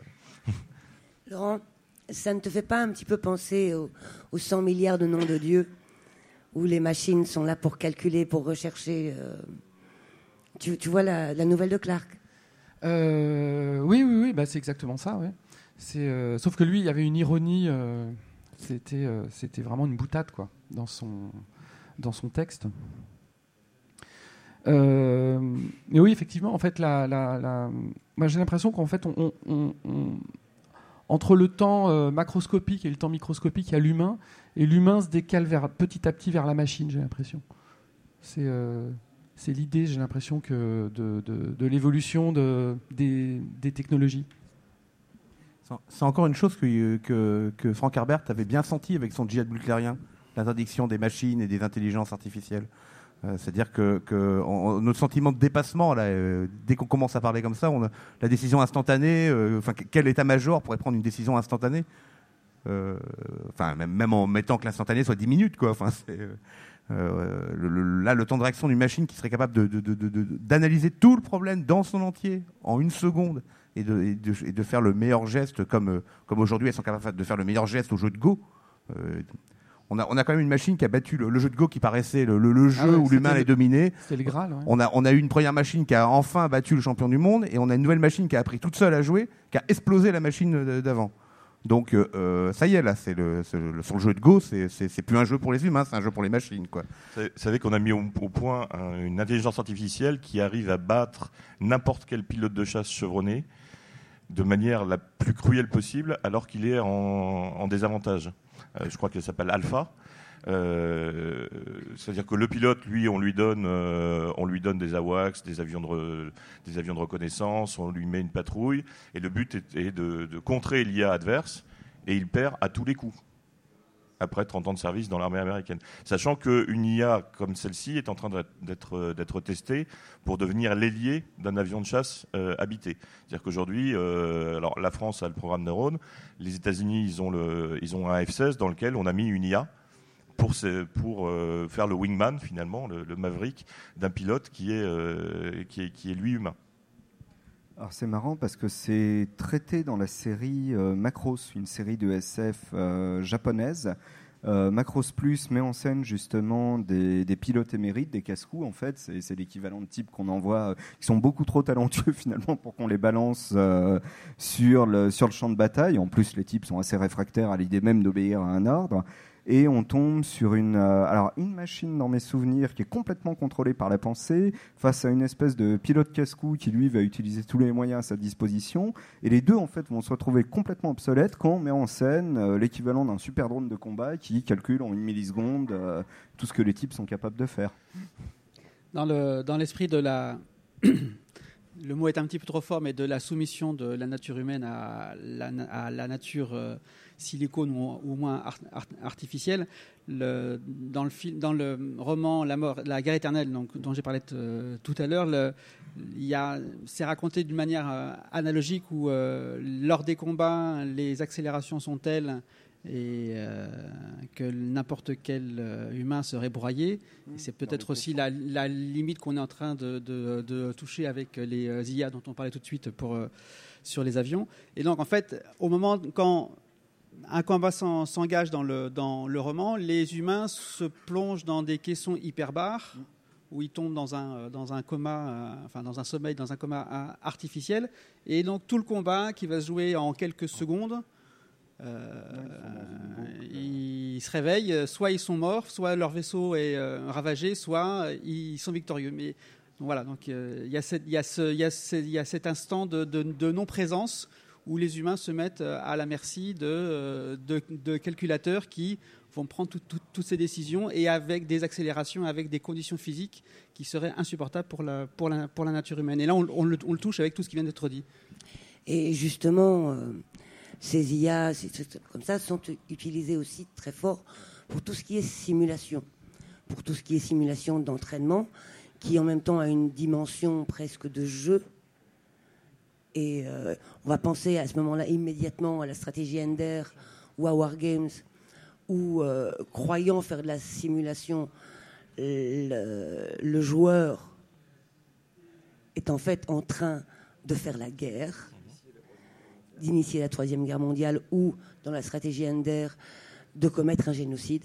Laurent, ça ne te fait pas un petit peu penser aux, aux cent milliards de noms de Dieu, où les machines sont là pour calculer, pour rechercher euh... tu, tu vois la, la nouvelle de Clark euh, Oui, oui, oui, bah c'est exactement ça. Ouais. C'est, euh... Sauf que lui, il y avait une ironie... Euh... C'était, euh, c'était vraiment une boutade quoi, dans, son, dans son texte. Euh, mais oui, effectivement, en fait, la, la, la... Moi, j'ai l'impression qu'en fait, on, on, on... entre le temps euh, macroscopique et le temps microscopique, il y a l'humain, et l'humain se décale vers, petit à petit vers la machine, j'ai l'impression. C'est, euh, c'est l'idée, j'ai l'impression, que de, de, de l'évolution de, des, des technologies. C'est encore une chose que, que, que Frank Herbert avait bien senti avec son djihad butlérien, l'interdiction des machines et des intelligences artificielles. Euh, c'est-à-dire que, que on, notre sentiment de dépassement, là, euh, dès qu'on commence à parler comme ça, on a la décision instantanée, euh, enfin, quel état-major pourrait prendre une décision instantanée euh, enfin, même, même en mettant que l'instantané soit dix minutes, quoi. Enfin, c'est, euh, le, le, là, le temps de réaction d'une machine qui serait capable de, de, de, de, de, d'analyser tout le problème dans son entier en une seconde, Et de, et, de, et de faire le meilleur geste, comme, comme aujourd'hui elles sont capables de faire le meilleur geste au jeu de Go. Euh, on, a, on a quand même une machine qui a battu le, le jeu de Go qui paraissait le, le, le jeu ah ouais, où l'humain allait dominer. C'était le Graal. Ouais. On, a, on a eu une première machine qui a enfin battu le champion du monde, et on a une nouvelle machine qui a appris toute seule à jouer, qui a explosé la machine d'avant. Donc euh, ça y est, là, c'est le, c'est le, sur le jeu de Go, c'est, c'est, c'est plus un jeu pour les humains, c'est un jeu pour les machines, quoi. Vous savez qu'on a mis au, au point un, une intelligence artificielle qui arrive à battre n'importe quel pilote de chasse chevronné de manière la plus cruelle possible, alors qu'il est en, en désavantage. Euh, je crois qu'elle s'appelle Alpha. Euh, c'est-à-dire que le pilote, lui, on lui donne, euh, on lui donne des AWACS, des avions de, re, des avions de reconnaissance, on lui met une patrouille, et le but est, est de, de contrer l'I A adverse, et il perd à tous les coups. après trente ans de service dans l'armée américaine. Sachant qu'une I A comme celle-ci est en train d'être, d'être testée pour devenir l'ailier d'un avion de chasse euh, habité. C'est-à-dire qu'aujourd'hui, euh, alors la France a le programme Neurone, les États-Unis ils ont, le, ils ont un F seize dans lequel on a mis une I A pour, ces, pour euh, faire le wingman, finalement, le, le Maverick d'un pilote qui est, euh, qui est, qui est lui humain. Alors c'est marrant parce que c'est traité dans la série euh, Macross, une série de S F euh, japonaise. Euh, Macross Plus met en scène justement des, des pilotes émérites, des casse-coups en fait. C'est, c'est l'équivalent de types qu'on envoie, euh, qui sont beaucoup trop talentueux finalement pour qu'on les balance euh, sur, le, sur le champ de bataille. En plus, les types sont assez réfractaires à l'idée même d'obéir à un ordre. Et on tombe sur une, euh, alors une machine dans mes souvenirs qui est complètement contrôlée par la pensée face à une espèce de pilote casse-cou qui lui va utiliser tous les moyens à sa disposition. Et les deux en fait vont se retrouver complètement obsolètes quand on met en scène euh, l'équivalent d'un super drone de combat qui calcule en une milliseconde euh, tout ce que les types sont capables de faire. Dans le dans l'esprit de la le mot est un petit peu trop fort, mais de la soumission de la nature humaine à la, à la nature euh, silicone ou, ou au moins art, art, artificielle. Le, dans, le film, dans le roman La mort, la guerre éternelle, donc, dont j'ai parlé t- tout à l'heure, le, y a, c'est raconté d'une manière euh, analogique où euh, lors des combats, les accélérations sont telles et euh, que n'importe quel euh, humain serait broyé. Et c'est peut-être aussi la, la limite qu'on est en train de, de, de toucher avec les euh, I A dont on parlait tout de suite pour, euh, sur les avions. Et donc, en fait, au moment quand un combat s'en, s'engage dans le, dans le roman, les humains se plongent dans des caissons hyperbares où ils tombent dans un, dans un coma, euh, enfin dans un sommeil, dans un coma euh, artificiel. Et donc, tout le combat qui va se jouer en quelques secondes, Euh, ils se réveillent, soit ils sont morts, soit leur vaisseau est euh, ravagé, soit ils sont victorieux. Mais donc voilà, donc il euh, y, y, y, y a cet instant de, de, de non-présence où les humains se mettent à la merci de, de, de calculateurs qui vont prendre tout, tout, toutes ces décisions et avec des accélérations, avec des conditions physiques qui seraient insupportables pour la, pour la, pour la nature humaine. Et là, on, on, le, on le touche avec tout ce qui vient d'être dit. Et justement, euh, ces I A, ces trucs comme ça, sont utilisés aussi très fort pour tout ce qui est simulation, pour tout ce qui est simulation d'entraînement, qui en même temps a une dimension presque de jeu. Et euh, on va penser à ce moment-là immédiatement à la stratégie Ender ou à Wargames, où, euh, croyant faire de la simulation, le, le joueur est en fait en train de faire la guerre, d'initier la Troisième Guerre mondiale, ou, dans la stratégie Ender, de commettre un génocide.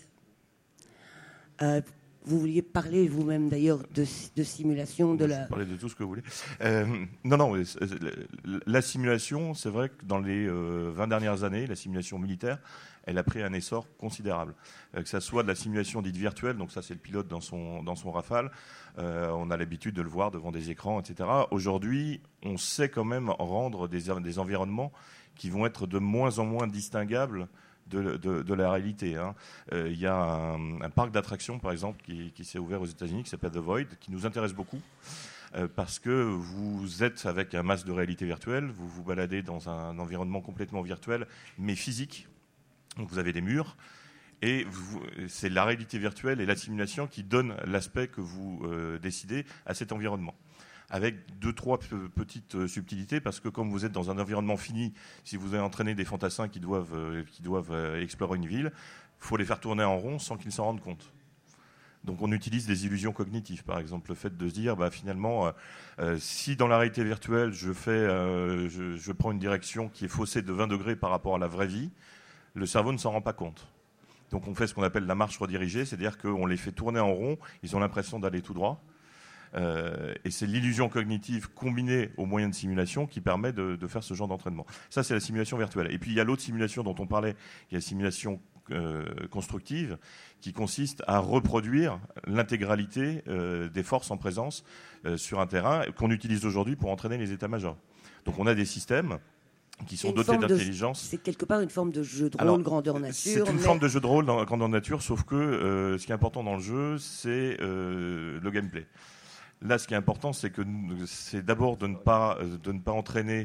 Euh, Vous vouliez parler vous-même d'ailleurs de, de simulation de la... Je peux parler de tout ce que vous voulez. Euh, non, non, la simulation, c'est vrai que dans les euh, vingt dernières années, la simulation militaire, elle a pris un essor considérable. Euh, que ça soit de la simulation dite virtuelle, donc ça c'est le pilote dans son, dans son Rafale, euh, on a l'habitude de le voir devant des écrans, et cetera. Aujourd'hui, on sait quand même rendre des, des environnements qui vont être de moins en moins distinguables De, de, de la réalité. Il hein. euh, y a un, un parc d'attractions, par exemple, qui, qui s'est ouvert aux États-Unis, qui s'appelle The Void, qui nous intéresse beaucoup, euh, parce que vous êtes avec un masque de réalité virtuelle, vous vous baladez dans un environnement complètement virtuel, mais physique. Donc vous avez des murs, et vous, c'est la réalité virtuelle et la simulation qui donnent l'aspect que vous euh, décidez à cet environnement. Avec deux, trois p- petites subtilités, parce que comme vous êtes dans un environnement fini, si vous avez entraîné des fantassins qui doivent, euh, qui doivent euh, explorer une ville, il faut les faire tourner en rond sans qu'ils s'en rendent compte. Donc on utilise des illusions cognitives, par exemple, le fait de se dire, bah, finalement, euh, euh, si dans la réalité virtuelle, je, fais, euh, je, je prends une direction qui est faussée de vingt degrés par rapport à la vraie vie, le cerveau ne s'en rend pas compte. Donc on fait ce qu'on appelle la marche redirigée, c'est-à-dire qu'on les fait tourner en rond, ils ont l'impression d'aller tout droit. Euh, et c'est l'illusion cognitive combinée aux moyens de simulation qui permet de, de faire ce genre d'entraînement. Ça, c'est la simulation virtuelle. Et puis, il y a l'autre simulation dont on parlait, il y a la simulation euh, constructive, qui consiste à reproduire l'intégralité euh, des forces en présence euh, sur un terrain qu'on utilise aujourd'hui pour entraîner les états-majors. Donc, on a des systèmes qui sont dotés d'intelligence. De, c'est quelque part une forme de jeu de rôle Alors, grandeur nature. C'est une mais... forme de jeu de rôle dans, grandeur nature, sauf que euh, ce qui est important dans le jeu, c'est euh, le gameplay. Là, ce qui est important, c'est, que, c'est d'abord de ne pas, de ne pas entraîner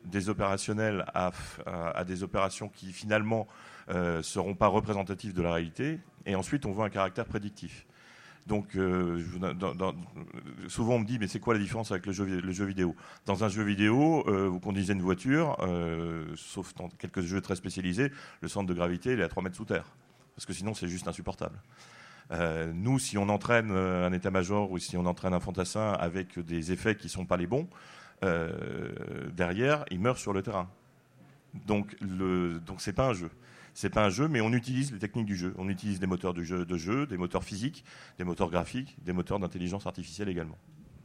des opérationnels à, à, à des opérations qui finalement ne euh, seront pas représentatives de la réalité, et ensuite on voit un caractère prédictif. Donc, euh, dans, dans, souvent on me dit, mais c'est quoi la différence avec le jeu, le jeu vidéo ? Dans un jeu vidéo, euh, vous conduisez une voiture, euh, sauf dans quelques jeux très spécialisés, le centre de gravité il est à trois mètres sous terre, parce que sinon c'est juste insupportable. Euh, nous, si on entraîne un état-major ou si on entraîne un fantassin avec des effets qui ne sont pas les bons, euh, derrière, il meurt sur le terrain. Donc, le, donc c'est pas un jeu. C'est pas un jeu, mais on utilise les techniques du jeu. On utilise des moteurs de jeu, de jeu, des moteurs physiques, des moteurs graphiques, des moteurs d'intelligence artificielle également.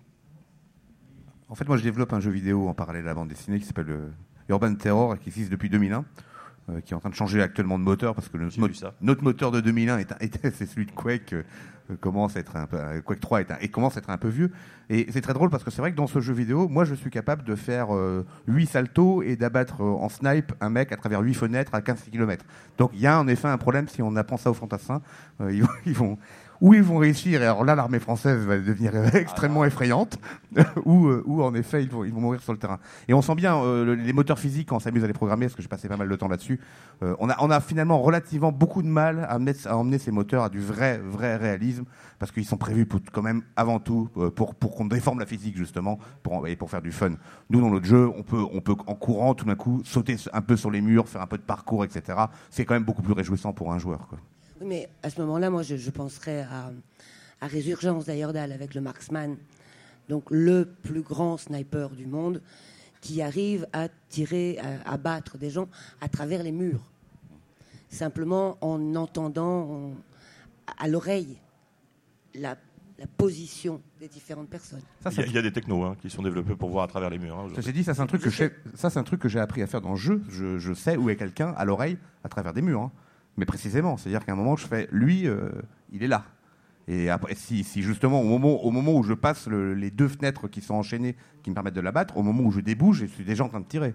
En fait, moi, je développe un jeu vidéo en parallèle à la bande dessinée qui s'appelle euh, Urban Terror, qui existe depuis deux mille un, euh, qui est en train de changer actuellement de moteur parce que le, mo- notre moteur de deux mille un est, un, est c'est celui de Quake. Euh, commence à être un peu, Quake trois est un, et commence à être un peu vieux. Et c'est très drôle parce que c'est vrai que dans ce jeu vidéo, moi je suis capable de faire euh, huit saltos et d'abattre euh, en snipe un mec à travers huit fenêtres à quinze kilomètres. Donc il y a en effet un problème si on apprend ça aux fantassins. Euh, ils, ils vont, ou ils vont réussir, et alors là l'armée française va devenir euh, extrêmement effrayante, ou, euh, ou en effet ils vont, ils vont mourir sur le terrain. Et on sent bien euh, le, les moteurs physiques quand on s'amuse à les programmer, parce que j'ai passé pas mal de temps là-dessus. Euh, on, a, on a finalement relativement beaucoup de mal à, mettre, à emmener ces moteurs à du vrai, vrai réalisme, parce qu'ils sont prévus pour, quand même avant tout pour, pour qu'on déforme la physique justement pour, et pour faire du fun. Nous dans notre jeu, on peut, on peut en courant tout d'un coup sauter un peu sur les murs, faire un peu de parcours, et cetera. C'est quand même beaucoup plus réjouissant pour un joueur, quoi. Oui, mais à ce moment-là, moi je, je penserais à, à Résurgence d'Ayordal avec le Marksman, donc le plus grand sniper du monde qui arrive à tirer, à, à battre des gens à travers les murs, simplement en entendant en, à l'oreille La, la position des différentes personnes. Ça, il, y a, il y a des technos hein, qui sont développés pour voir à travers les murs. Hein, ça, c'est dit, ça c'est un truc que je, ça c'est un truc que j'ai appris à faire dans le jeu. Je, je sais où est quelqu'un à l'oreille à travers des murs, hein. Mais précisément, c'est-à-dire qu'à un moment je fais, lui, euh, il est là. Et après, si, si justement au moment, au moment où je passe le, les deux fenêtres qui sont enchaînées, qui me permettent de l'abattre, au moment où je débouche, je suis déjà en train de tirer.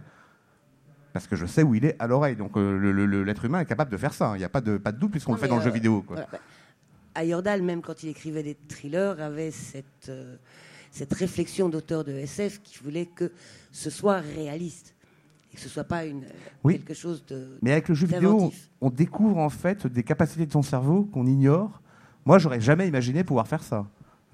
Parce que je sais où il est à l'oreille. Donc euh, le, le, l'être humain est capable de faire ça. Il n'y a pas de, pas de doute puisqu'on non, le fait dans euh, le jeu vidéo, quoi. Voilà. Ayordal, même quand il écrivait des thrillers, avait cette, euh, cette réflexion d'auteur de S F qui voulait que ce soit réaliste et que ce soit pas une, oui. quelque chose de. Mais avec le jeu vidéo, on, on découvre en fait des capacités de son cerveau qu'on ignore. Moi, j'aurais jamais imaginé pouvoir faire ça.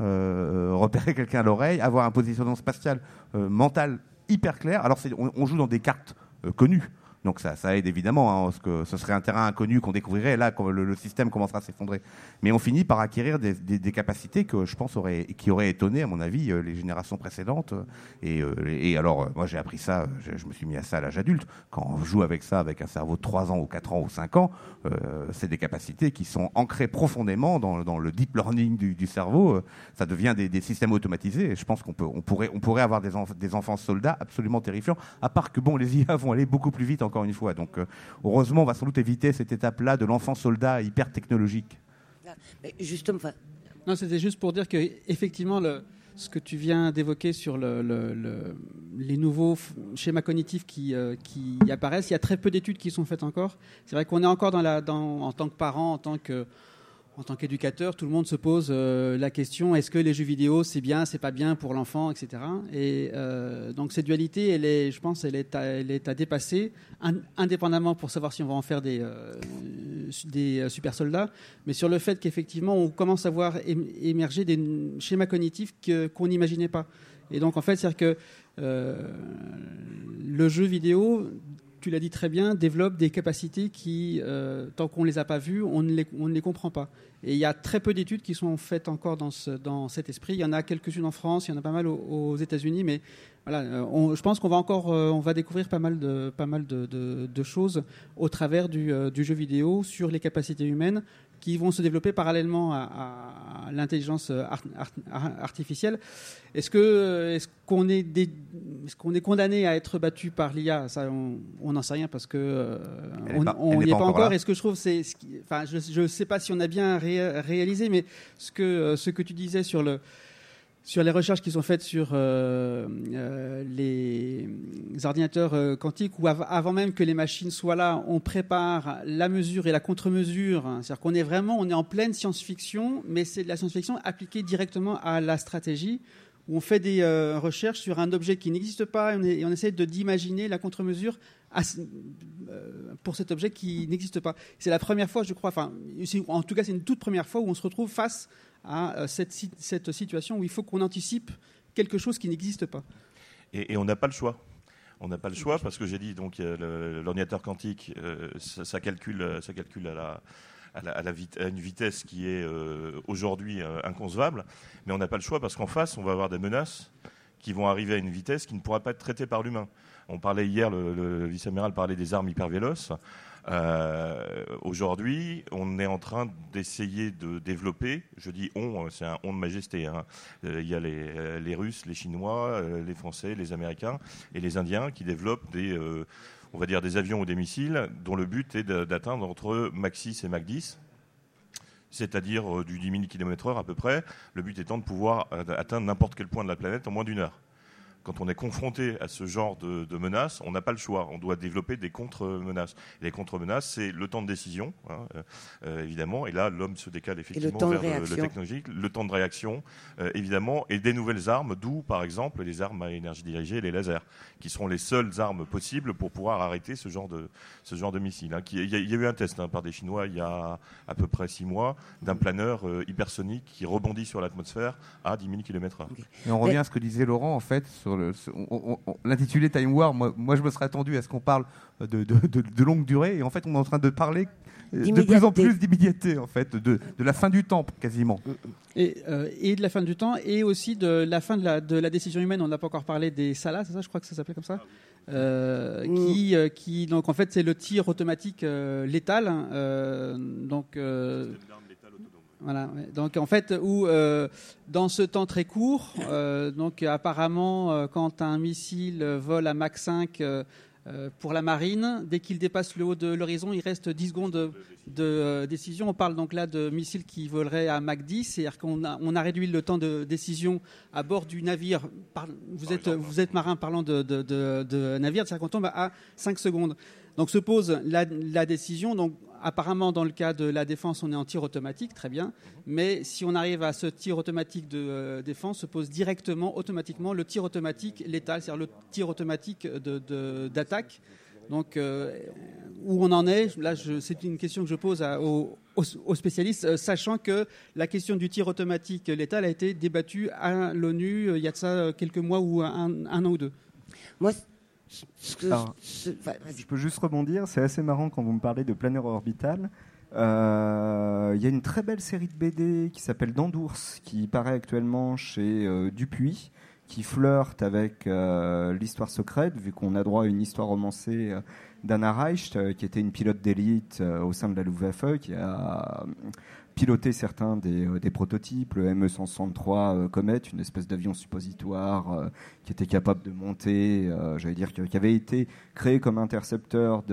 Euh, repérer quelqu'un à l'oreille, avoir un positionnement spatial, euh, mental hyper clair. Alors, c'est, on, on joue dans des cartes euh, connues. Donc ça, ça aide évidemment, hein, parce que ce serait un terrain inconnu qu'on découvrirait, et là le, le système commencera à s'effondrer. Mais on finit par acquérir des, des, des capacités que je pense auraient, qui auraient étonné, à mon avis, les générations précédentes. Et, et alors, moi j'ai appris ça, je, je me suis mis à ça à l'âge adulte. Quand on joue avec ça, avec un cerveau de trois ans ou quatre ans ou cinq ans, euh, c'est des capacités qui sont ancrées profondément dans, dans le deep learning du, du cerveau. Ça devient des, des systèmes automatisés, et je pense qu'on peut, on pourrait, on pourrait avoir des, enf- des enfants soldats absolument terrifiants, à part que bon, les I A vont aller beaucoup plus vite en encore une fois. Donc, euh, heureusement, on va sans doute éviter cette étape-là de l'enfant soldat hyper technologique. Mais justement, non, c'était juste pour dire que effectivement, le, ce que tu viens d'évoquer sur le, le, le, les nouveaux f- schémas cognitifs qui, euh, qui apparaissent, il y a très peu d'études qui sont faites encore. C'est vrai qu'on est encore dans la, dans, en tant que parent, en tant que En tant qu'éducateur, tout le monde se pose euh, la question, est-ce que les jeux vidéo, c'est bien, c'est pas bien pour l'enfant, et cetera. Et euh, donc cette dualité, elle est, je pense, elle est à, elle est à dépasser, in, indépendamment pour savoir si on va en faire des, euh, des super soldats, mais sur le fait qu'effectivement, on commence à voir émerger des schémas cognitifs que, qu'on n'imaginait pas. Et donc, en fait, c'est-à-dire que euh, le jeu vidéo, tu l'as dit très bien, développe des capacités qui, euh, tant qu'on ne les a pas vues, on ne les, on ne les comprend pas. Et il y a très peu d'études qui sont faites encore dans, ce, dans cet esprit. Il y en a quelques-unes en France, il y en a pas mal aux, aux États-Unis, mais voilà, on, je pense qu'on va encore, euh, on va découvrir pas mal de, pas mal de, de, de choses au travers du, euh, du jeu vidéo sur les capacités humaines qui vont se développer parallèlement à, à l'intelligence art, art, artificielle. Est-ce que, est-ce qu'on est, des, est-ce qu'on est condamné à être battu par l'I A ? Ça, on n'en sait rien parce que euh, on n'y est, est pas encore. Là. Et ce que je trouve, c'est, enfin, je ne sais pas si on a bien ré, réalisé, mais ce que, ce que tu disais sur le. Sur les recherches qui sont faites sur euh, euh, les ordinateurs euh, quantiques, où av- avant même que les machines soient là, on prépare la mesure et la contre-mesure. C'est-à-dire qu'on est vraiment, on est en pleine science-fiction, mais c'est de la science-fiction appliquée directement à la stratégie, où on fait des euh, recherches sur un objet qui n'existe pas et on, est, et on essaie de, d'imaginer la contre-mesure à, euh, pour cet objet qui n'existe pas. C'est la première fois, je crois, enfin, en tout cas, c'est une toute première fois où on se retrouve face à euh, cette, cette situation où il faut qu'on anticipe quelque chose qui n'existe pas. Et, et on n'a pas le choix. On n'a pas le choix parce que j'ai dit donc le, l'ordinateur quantique, euh, ça, ça calcule, ça calcule à la, à, la, à, la vit- à une vitesse qui est euh, aujourd'hui euh, inconcevable, mais on n'a pas le choix parce qu'en face, on va avoir des menaces qui vont arriver à une vitesse qui ne pourra pas être traitée par l'humain. On parlait hier, le, le vice-amiral parlait des armes hyper véloces. Euh, aujourd'hui, on est en train d'essayer de développer, je dis on, c'est un on de majesté, hein. Euh, il y a les, les Russes, les Chinois, euh, les Français, les Américains et les Indiens qui développent des, euh, on va dire des avions ou des missiles dont le but est de, d'atteindre entre Mach six et Mach dix, c'est-à-dire euh, du dix mille kilomètres heure à peu près, le but étant de pouvoir euh, atteindre n'importe quel point de la planète en moins d'une heure. Quand on est confronté à ce genre de, de menaces, on n'a pas le choix. On doit développer des contre-menaces. Et les contre-menaces, c'est le temps de décision, hein, euh, évidemment. Et là, l'homme se décale effectivement le vers le, le technologique, le temps de réaction, euh, évidemment, et des nouvelles armes, d'où, par exemple, les armes à énergie dirigée et les lasers, qui seront les seules armes possibles pour pouvoir arrêter ce genre de, ce genre de missile. Hein, qui, il, y a, il y a eu un test hein, par des Chinois il y a à peu près six mois d'un planeur euh, hypersonique qui rebondit sur l'atmosphère à dix mille kilomètres heure. Okay. Et on revient Mais... à ce que disait Laurent, en fait, sur Le, on, on, l'intitulé Time War, moi, moi je me serais attendu à ce qu'on parle de, de, de, de longue durée, et en fait on est en train de parler de plus en plus d'immédiateté, en fait, de, de la fin du temps quasiment. Et, euh, et de la fin du temps, et aussi de la fin de la, de la décision humaine. On n'a pas encore parlé des Salas, c'est ça, je crois que ça s'appelait comme ça, euh, mmh. qui, euh, qui, donc en fait c'est le tir automatique euh, létal, euh, donc. Euh, Voilà, donc en fait, où euh, dans ce temps très court, euh, donc apparemment, euh, quand un missile vole à Mach cinq euh, euh, pour la marine, dès qu'il dépasse le haut de l'horizon, il reste dix secondes de, de euh, décision. On parle donc là de missiles qui voleraient à Mach dix, c'est-à-dire qu'on a, on a réduit le temps de décision à bord du navire. Par, vous, êtes, vous êtes marin parlant de, de, de, de navire, c'est-à-dire qu'on tombe à cinq secondes. Donc se pose la, la décision. Donc, apparemment, dans le cas de la défense, on est en tir automatique, très bien. Mais si on arrive à ce tir automatique de euh, défense, se pose directement, automatiquement, le tir automatique létal, c'est-à-dire le tir automatique de, de, d'attaque. Donc, euh, où on en est, là, je, c'est une question que je pose à, aux, aux spécialistes, euh, sachant que la question du tir automatique létal a été débattue à l'ONU euh, il y a de ça quelques mois ou un, un an ou deux. Moi, Ce que Alors, je, enfin, je peux juste rebondir, c'est assez marrant quand vous me parlez de planeur orbital. Il euh, y a une très belle série de B D qui s'appelle Dandours, qui paraît actuellement chez euh, Dupuis, qui flirte avec euh, l'histoire secrète, vu qu'on a droit à une histoire romancée euh, d'Anna Reicht, euh, qui était une pilote d'élite euh, au sein de la Luftwaffe, qui a piloté certains des, euh, des prototypes, le M E cent soixante-trois euh, Comet, une espèce d'avion suppositoire euh, qui était capable de monter, euh, j'allais dire, qui avait été créé comme intercepteur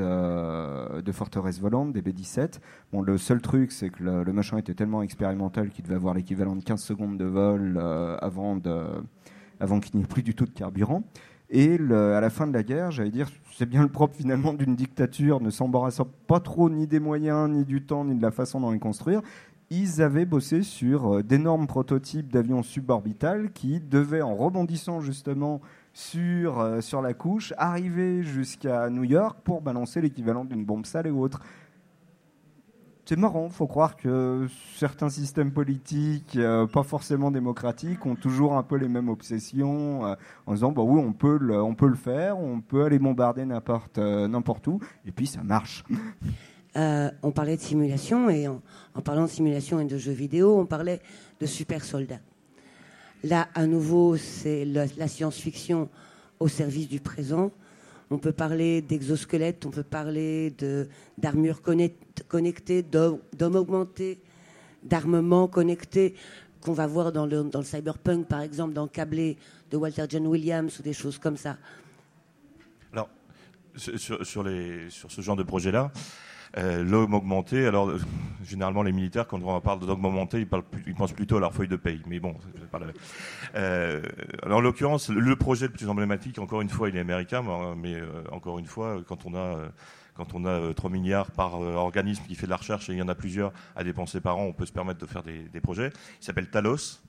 de, de forteresses volantes, des B dix-sept. Bon, le seul truc, c'est que le, le machin était tellement expérimental qu'il devait avoir l'équivalent de quinze secondes de vol euh, avant, de, avant qu'il n'y ait plus du tout de carburant. Et le, à la fin de la guerre, j'allais dire, c'est bien le propre finalement d'une dictature, ne s'embarrassant pas trop ni des moyens, ni du temps, ni de la façon d'en les construire. Ils avaient bossé sur euh, d'énormes prototypes d'avions suborbitales qui devaient, en rebondissant justement sur, euh, sur la couche, arriver jusqu'à New York pour balancer l'équivalent d'une bombe sale et autre. C'est marrant, il faut croire que certains systèmes politiques, euh, pas forcément démocratiques, ont toujours un peu les mêmes obsessions, euh, en disant bah oui, on peut le, on peut le faire, on peut aller bombarder n'importe, euh, n'importe où, et puis ça marche. Euh, on parlait de simulation, et en, en parlant de simulation et de jeux vidéo, on parlait de super soldats. Là, à nouveau, c'est la, la science-fiction au service du présent. On peut parler d'exosquelettes, on peut parler de, d'armures connectées, d'hommes augmentés, d'armements connectés, qu'on va voir dans le, dans le cyberpunk, par exemple, dans Câblé de Walter John Williams, ou des choses comme ça. Alors, sur, sur, les, sur ce genre de projet-là, Euh, l'homme augmenté, alors euh, généralement les militaires, quand on parle d'homme augmenté, ils, parlent, ils pensent plutôt à leur feuille de paye, mais bon, c'est pas la... euh, alors, en l'occurrence, le projet le plus emblématique, encore une fois, il est américain, mais euh, encore une fois, quand on a, euh, quand on a euh, trois milliards par euh, organisme qui fait de la recherche, et il y en a plusieurs à dépenser par an, on peut se permettre de faire des, des projets. Il s'appelle Talos.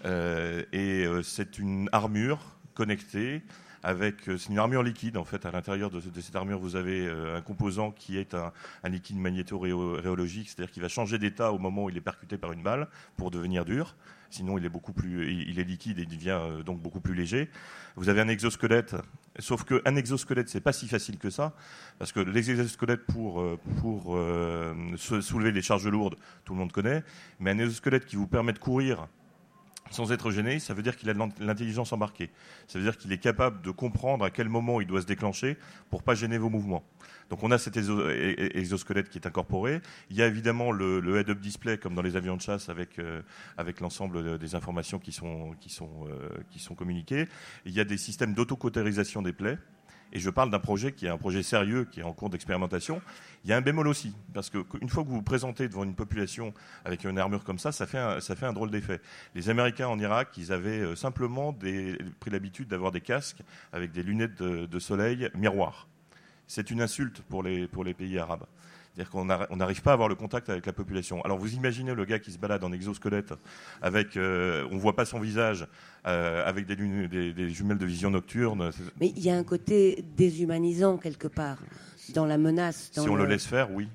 Euh, et euh, c'est une armure connectée. Avec, c'est une armure liquide en fait. À l'intérieur de, de cette armure, vous avez euh, un composant qui est un, un liquide magnéto-rhéologique, c'est-à-dire qu'il va changer d'état au moment où il est percuté par une balle pour devenir dur. Sinon, il est beaucoup plus, il est liquide et il devient euh, donc beaucoup plus léger. Vous avez un exosquelette, sauf qu'un exosquelette, c'est pas si facile que ça, parce que l'exosquelette pour euh, pour euh, soulever les charges lourdes, tout le monde connaît, mais un exosquelette qui vous permet de courir sans être gêné, ça veut dire qu'il a de l'intelligence embarquée. Ça veut dire qu'il est capable de comprendre à quel moment il doit se déclencher pour pas gêner vos mouvements. Donc on a cet exosquelette qui est incorporé. Il y a évidemment le, le head-up display comme dans les avions de chasse avec euh, avec l'ensemble des informations qui sont qui sont euh, qui sont communiquées. Il y a des systèmes d'autocautérisation des plaies. Et je parle d'un projet qui est un projet sérieux, qui est en cours d'expérimentation. Il y a un bémol aussi, parce qu'une fois que vous vous présentez devant une population avec une armure comme ça, ça fait un, ça fait un drôle d'effet. Les Américains en Irak, ils avaient simplement des, pris l'habitude d'avoir des casques avec des lunettes de, de soleil miroirs. C'est une insulte pour les, pour les pays arabes. C'est-à-dire qu'on n'arrive pas à avoir le contact avec la population. Alors vous imaginez le gars qui se balade en exosquelette, avec, euh, on ne voit pas son visage, euh, avec des, lunes, des, des jumelles de vision nocturne. Mais il y a un côté déshumanisant quelque part, dans la menace. Dans si on le... le laisse faire, oui.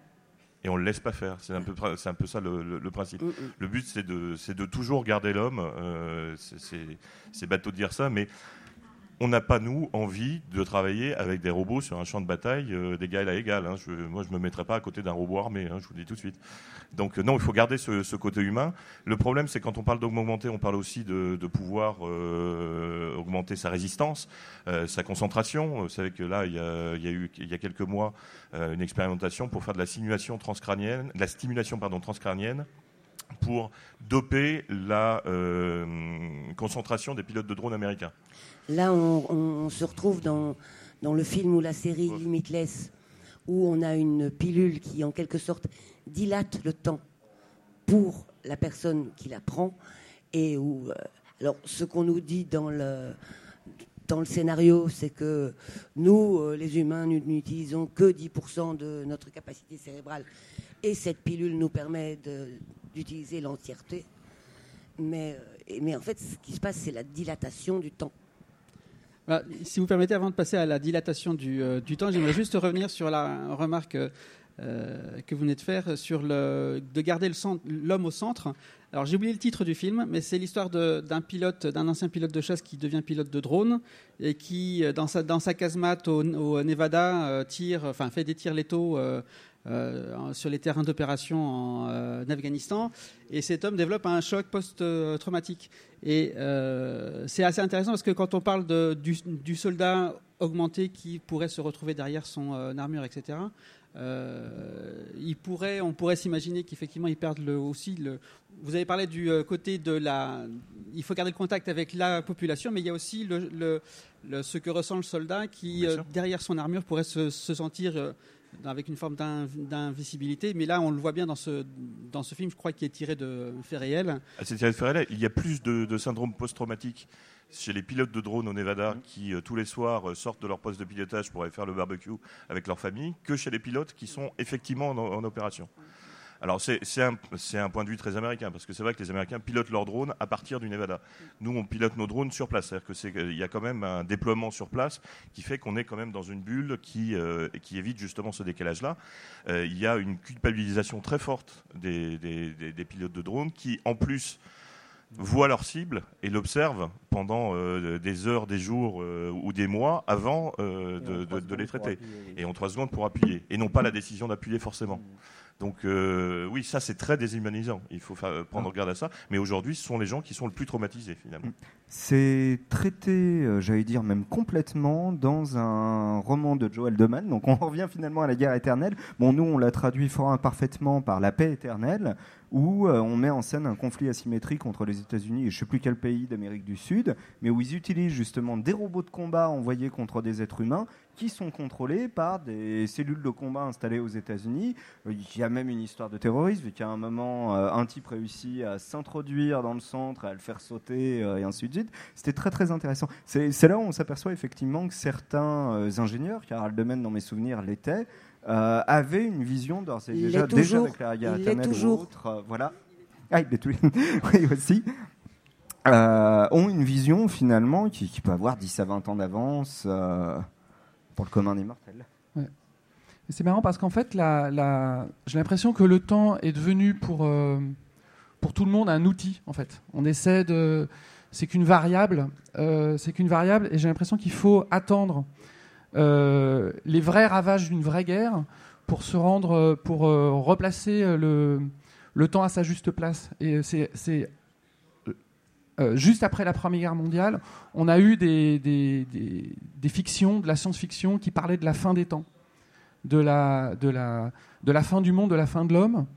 Et on ne le laisse pas faire. C'est un peu, c'est un peu ça le, le, le principe. Mm-hmm. Le but, c'est de, c'est de toujours garder l'homme. Euh, c'est, c'est, c'est bateau de dire ça, mais... On n'a pas, nous, envie de travailler avec des robots sur un champ de bataille euh, d'égal à égal. Hein. Je, moi, je ne me mettrai pas à côté d'un robot armé, hein, je vous le dis tout de suite. Donc, euh, non, il faut garder ce, ce côté humain. Le problème, c'est quand on parle d'augmenter, on parle aussi de, de pouvoir euh, augmenter sa résistance, euh, sa concentration. Vous savez que là, il y a, il y a eu, il y a quelques mois, euh, une expérimentation pour faire de la simulation transcrânienne, de la stimulation pardon, transcrânienne, pour doper la euh, concentration des pilotes de drones américains. Là, on, on se retrouve dans, dans le film ou la série Limitless, où on a une pilule qui, en quelque sorte, dilate le temps pour la personne qui la prend. Et où, euh, alors, ce qu'on nous dit dans le, dans le scénario, c'est que nous, euh, les humains, nous n'utilisons que dix pour cent de notre capacité cérébrale. Et cette pilule nous permet de, d'utiliser l'entièreté. Mais, euh, mais en fait, ce qui se passe, c'est la dilatation du temps. Bah, si vous permettez, avant de passer à la dilatation du, euh, du temps, j'aimerais juste revenir sur la remarque euh, que vous venez de faire sur le, de garder le centre, l'homme au centre. Alors j'ai oublié le titre du film, mais c'est l'histoire de, d'un pilote, d'un ancien pilote de chasse qui devient pilote de drone et qui, dans sa, dans sa casemate au, au Nevada, euh, tire, enfin fait des tirs létaux euh, Euh, sur les terrains d'opération en euh, Afghanistan, et cet homme développe un choc post-traumatique. Et euh, c'est assez intéressant parce que quand on parle de, du, du soldat augmenté qui pourrait se retrouver derrière son euh, armure, et cetera, euh, il pourrait, on pourrait s'imaginer qu'effectivement ils perdent le, aussi le. Vous avez parlé du côté de la. Il faut garder le contact avec la population, mais il y a aussi le, le, le, ce que ressent le soldat qui, euh, derrière son armure, pourrait se, se sentir. Euh, avec une forme d'invisibilité, mais là on le voit bien dans ce, dans ce film, je crois, qui est tiré de faits réels. Ah, c'est tiré de faits réels. Il y a plus de, de syndrome post-traumatique chez les pilotes de drones au Nevada mmh. qui euh, tous les soirs euh, sortent de leur poste de pilotage pour aller faire le barbecue avec leur famille, que chez les pilotes qui sont effectivement en, en opération. Alors c'est, c'est, un, c'est un point de vue très américain, parce que c'est vrai que les Américains pilotent leurs drones à partir du Nevada. Nous, on pilote nos drones sur place. C'est-à-dire qu'il y a quand même un déploiement sur place qui fait qu'on est quand même dans une bulle qui, euh, qui évite justement ce décalage-là. Euh, il y a une culpabilisation très forte des, des, des, des pilotes de drones qui, en plus, voient leur cible et l'observent pendant euh, des heures, des jours euh, ou des mois avant euh, de, de, de les traiter. Et ont trois secondes pour appuyer. Et non pas la décision d'appuyer forcément. Donc euh, oui, ça c'est très déshumanisant. Il faut faire, prendre garde à ça. Mais aujourd'hui, ce sont les gens qui sont le plus traumatisés finalement. C'est traité, euh, j'allais dire même complètement, dans un roman de Joel Deman. Donc on revient finalement à la guerre éternelle. Bon, nous on l'a traduit fort imparfaitement par la paix éternelle, où euh, on met en scène un conflit asymétrique entre les États-Unis et je ne sais plus quel pays d'Amérique du Sud, mais où ils utilisent justement des robots de combat envoyés contre des êtres humains qui sont contrôlés par des cellules de combat installées aux États-Unis. Il y a même une histoire de terrorisme, vu qu'à un moment, euh, un type réussit à s'introduire dans le centre, à le faire sauter, euh, et ainsi de suite. C'était très très intéressant. C'est, c'est là où on s'aperçoit effectivement que certains euh, ingénieurs, car Haldeman dans mes souvenirs l'était, euh, avaient une vision d'ores et déjà, déjà avec la guerre éternelle ou autre. Euh, voilà. Ah, il est tout... oui, aussi. euh, ont une vision finalement qui, qui peut avoir dix à vingt ans d'avance euh, pour le commun des mortels. Ouais. Et c'est marrant parce qu'en fait, la, la... j'ai l'impression que le temps est devenu pour, euh, pour tout le monde un outil. En fait, on essaie de, c'est qu'une variable, euh, c'est qu'une variable, et j'ai l'impression qu'il faut attendre euh, les vrais ravages d'une vraie guerre pour se rendre, pour euh, replacer le, le temps à sa juste place. Et c'est, c'est euh, juste après la Première Guerre mondiale, on a eu des, des, des, des fictions, de la science-fiction qui parlaient de la fin des temps. De la, de, la, de la fin du monde, de la fin de l'homme.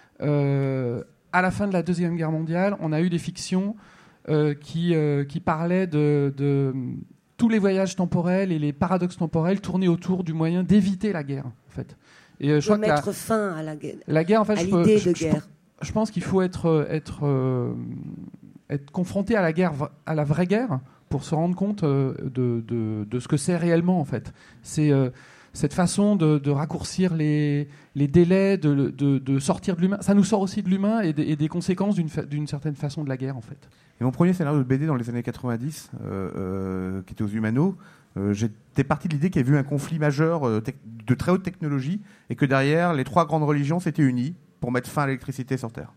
Euh, à la fin de la Deuxième Guerre mondiale, on a eu des fictions euh, qui, euh, qui parlaient de, de tous les voyages temporels et les paradoxes temporels tournés autour du moyen d'éviter la guerre. En fait. Et, euh, je de crois mettre que la, fin à la guerre, la guerre en fait, à je l'idée peux, de je, guerre. Je, je pense qu'il faut être, être, euh, être confronté à la, guerre, à la vraie guerre pour se rendre compte euh, de, de, de ce que c'est réellement. En fait. C'est... Euh, cette façon de, de raccourcir les, les délais, de, de, de sortir de l'humain, ça nous sort aussi de l'humain et, de, et des conséquences d'une, fa- d'une certaine façon de la guerre, en fait. Et mon premier scénario de B D dans les années quatre-vingt-dix, euh, euh, qui était aux Humano, euh, j'étais parti de l'idée qu'il y avait eu un conflit majeur euh, tec- de très haute technologie et que derrière, les trois grandes religions s'étaient unies pour mettre fin à l'électricité sur Terre.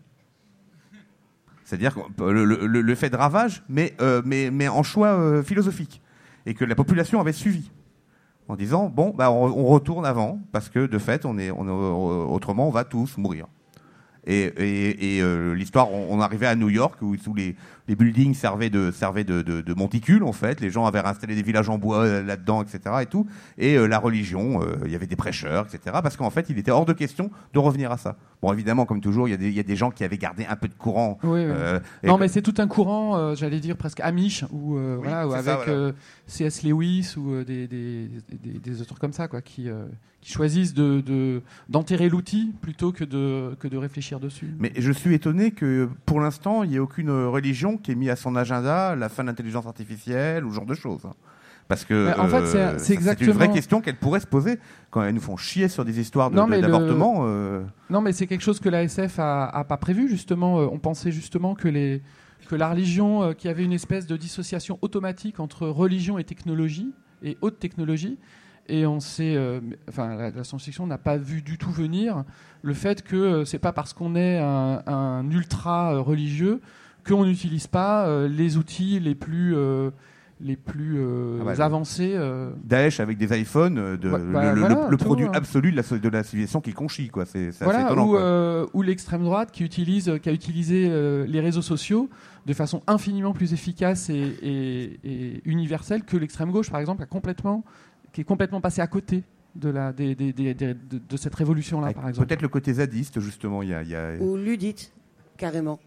C'est-à-dire le, le, le fait de ravage, mais, euh, mais, mais en choix euh, philosophique. Et que la population avait suivi. En disant, bon, bah, on, on retourne avant, parce que de fait, on est, on est, autrement, on va tous mourir. Et, et, et euh, l'histoire, on, on arrivait à New York, où, où les, les buildings servaient, de, servaient de, de, de monticules, en fait. Les gens avaient installé des villages en bois euh, là-dedans, et cetera. Et, tout. et euh, la religion, euh, il y avait des prêcheurs, et cetera. Parce qu'en fait, il était hors de question de revenir à ça. Bon, évidemment, comme toujours, il y, y a des gens qui avaient gardé un peu de courant. Oui, oui. Euh, non, que... mais c'est tout un courant, euh, j'allais dire presque amish, ou euh, oui, voilà, ou avec ça, voilà. euh, C S Lewis ou euh, des, des, des, des auteurs comme ça, quoi, qui, euh, qui choisissent de, de, d'enterrer l'outil plutôt que de, que de réfléchir dessus. Mais je suis étonné que, pour l'instant, il n'y ait aucune religion qui ait mis à son agenda la fin de l'intelligence artificielle ou ce genre de choses. Parce que en fait, c'est, euh, c'est, exactement... c'est une vraie question qu'elle pourrait se poser quand elles nous font chier sur des histoires de, non, de, d'avortement. Le... Euh... Non, mais c'est quelque chose que la S F a, a pas prévu, justement. On pensait justement que, les, que la religion, euh, qui avait une espèce de dissociation automatique entre religion et technologie, et haute technologie, et on sait, euh, enfin, la, la science-fiction n'a pas vu du tout venir le fait que euh, c'est pas parce qu'on est un, un ultra euh, religieux qu'on n'utilise pas euh, les outils les plus... Euh, les plus euh, ah bah, avancés. Euh... Daesh avec des iPhones, de, ouais, bah, le, voilà, le, le produit hein. absolu de la, de la civilisation qui conchit, quoi. C'est, c'est voilà, assez étonnant. Ou, quoi. Euh, ou l'extrême droite qui, utilise, qui a utilisé euh, les réseaux sociaux de façon infiniment plus efficace et, et, et universelle que l'extrême gauche, par exemple, a complètement, qui est complètement passé à côté de, la, des, des, des, des, de, de cette révolution-là, avec par exemple. Peut-être le côté zadiste, justement. Y a, y a... Ou ludite, carrément.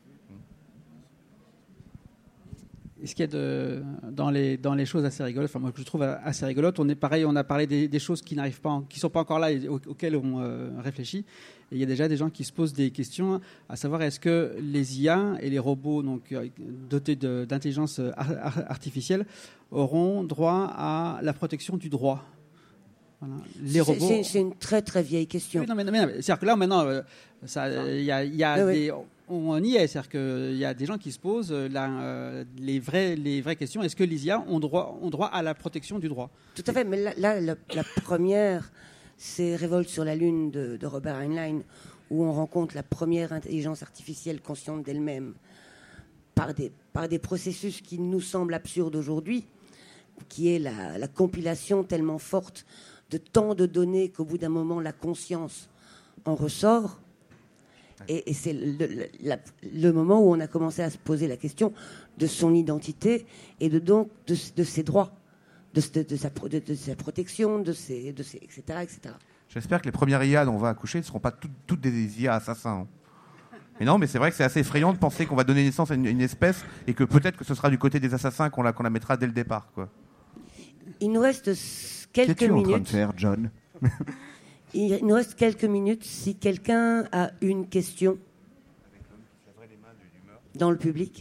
Ce qu'il y a de, dans, les, dans les choses assez rigolotes, enfin moi que je trouve assez rigolotes, on est pareil, on a parlé des, des choses qui n'arrivent pas, en, qui sont pas encore là et au, auxquelles on euh, réfléchit. Et il y a déjà des gens qui se posent des questions, à savoir est-ce que les I A et les robots donc dotés de, d'intelligence artificielle auront droit à la protection du droit. Voilà. Les c'est, robots. C'est, c'est une très très vieille question. Oui, non, mais, non, mais, c'est-à-dire que là maintenant, il euh, y a, y a oui, des. Oui. On y est, c'est-à-dire qu'il y a des gens qui se posent la, euh, les, vraies, les vraies questions. Est-ce que les I A ont droit, ont droit à la protection du droit ? Tout à fait, mais là, là la, la première, c'est Révolte sur la Lune de, de Robert Heinlein, où on rencontre la première intelligence artificielle consciente d'elle-même par des, par des processus qui nous semblent absurdes aujourd'hui, qui est la, la compilation tellement forte de tant de données qu'au bout d'un moment, la conscience en ressort. Et, et c'est le, le, la, le moment où on a commencé à se poser la question de son identité et de, donc, de, de ses droits, de, de, de, sa, de, de sa protection, de ses, de ses, et cetera, et cetera. J'espère que les premières I A dont on va accoucher ne seront pas toutes, toutes des I A assassins. Mais non, mais c'est vrai que c'est assez effrayant de penser qu'on va donner naissance à une, une espèce et que peut-être que ce sera du côté des assassins qu'on la, qu'on la mettra dès le départ, quoi. Il nous reste quelques Qu'es-tu minutes. en train de faire, John ? Il nous reste quelques minutes. Si quelqu'un a une question dans le public.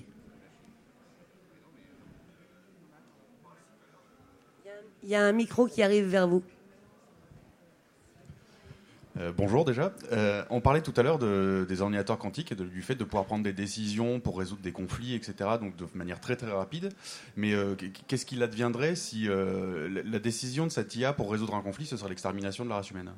Il y a un micro qui arrive vers vous. Euh, bonjour déjà. Euh, on parlait tout à l'heure de, des ordinateurs quantiques et de, du fait de pouvoir prendre des décisions pour résoudre des conflits, et cetera. Donc de manière très très rapide. Mais euh, qu'est-ce qu'il adviendrait si euh, la, la décision de cette I A pour résoudre un conflit, ce serait l'extermination de la race humaine ?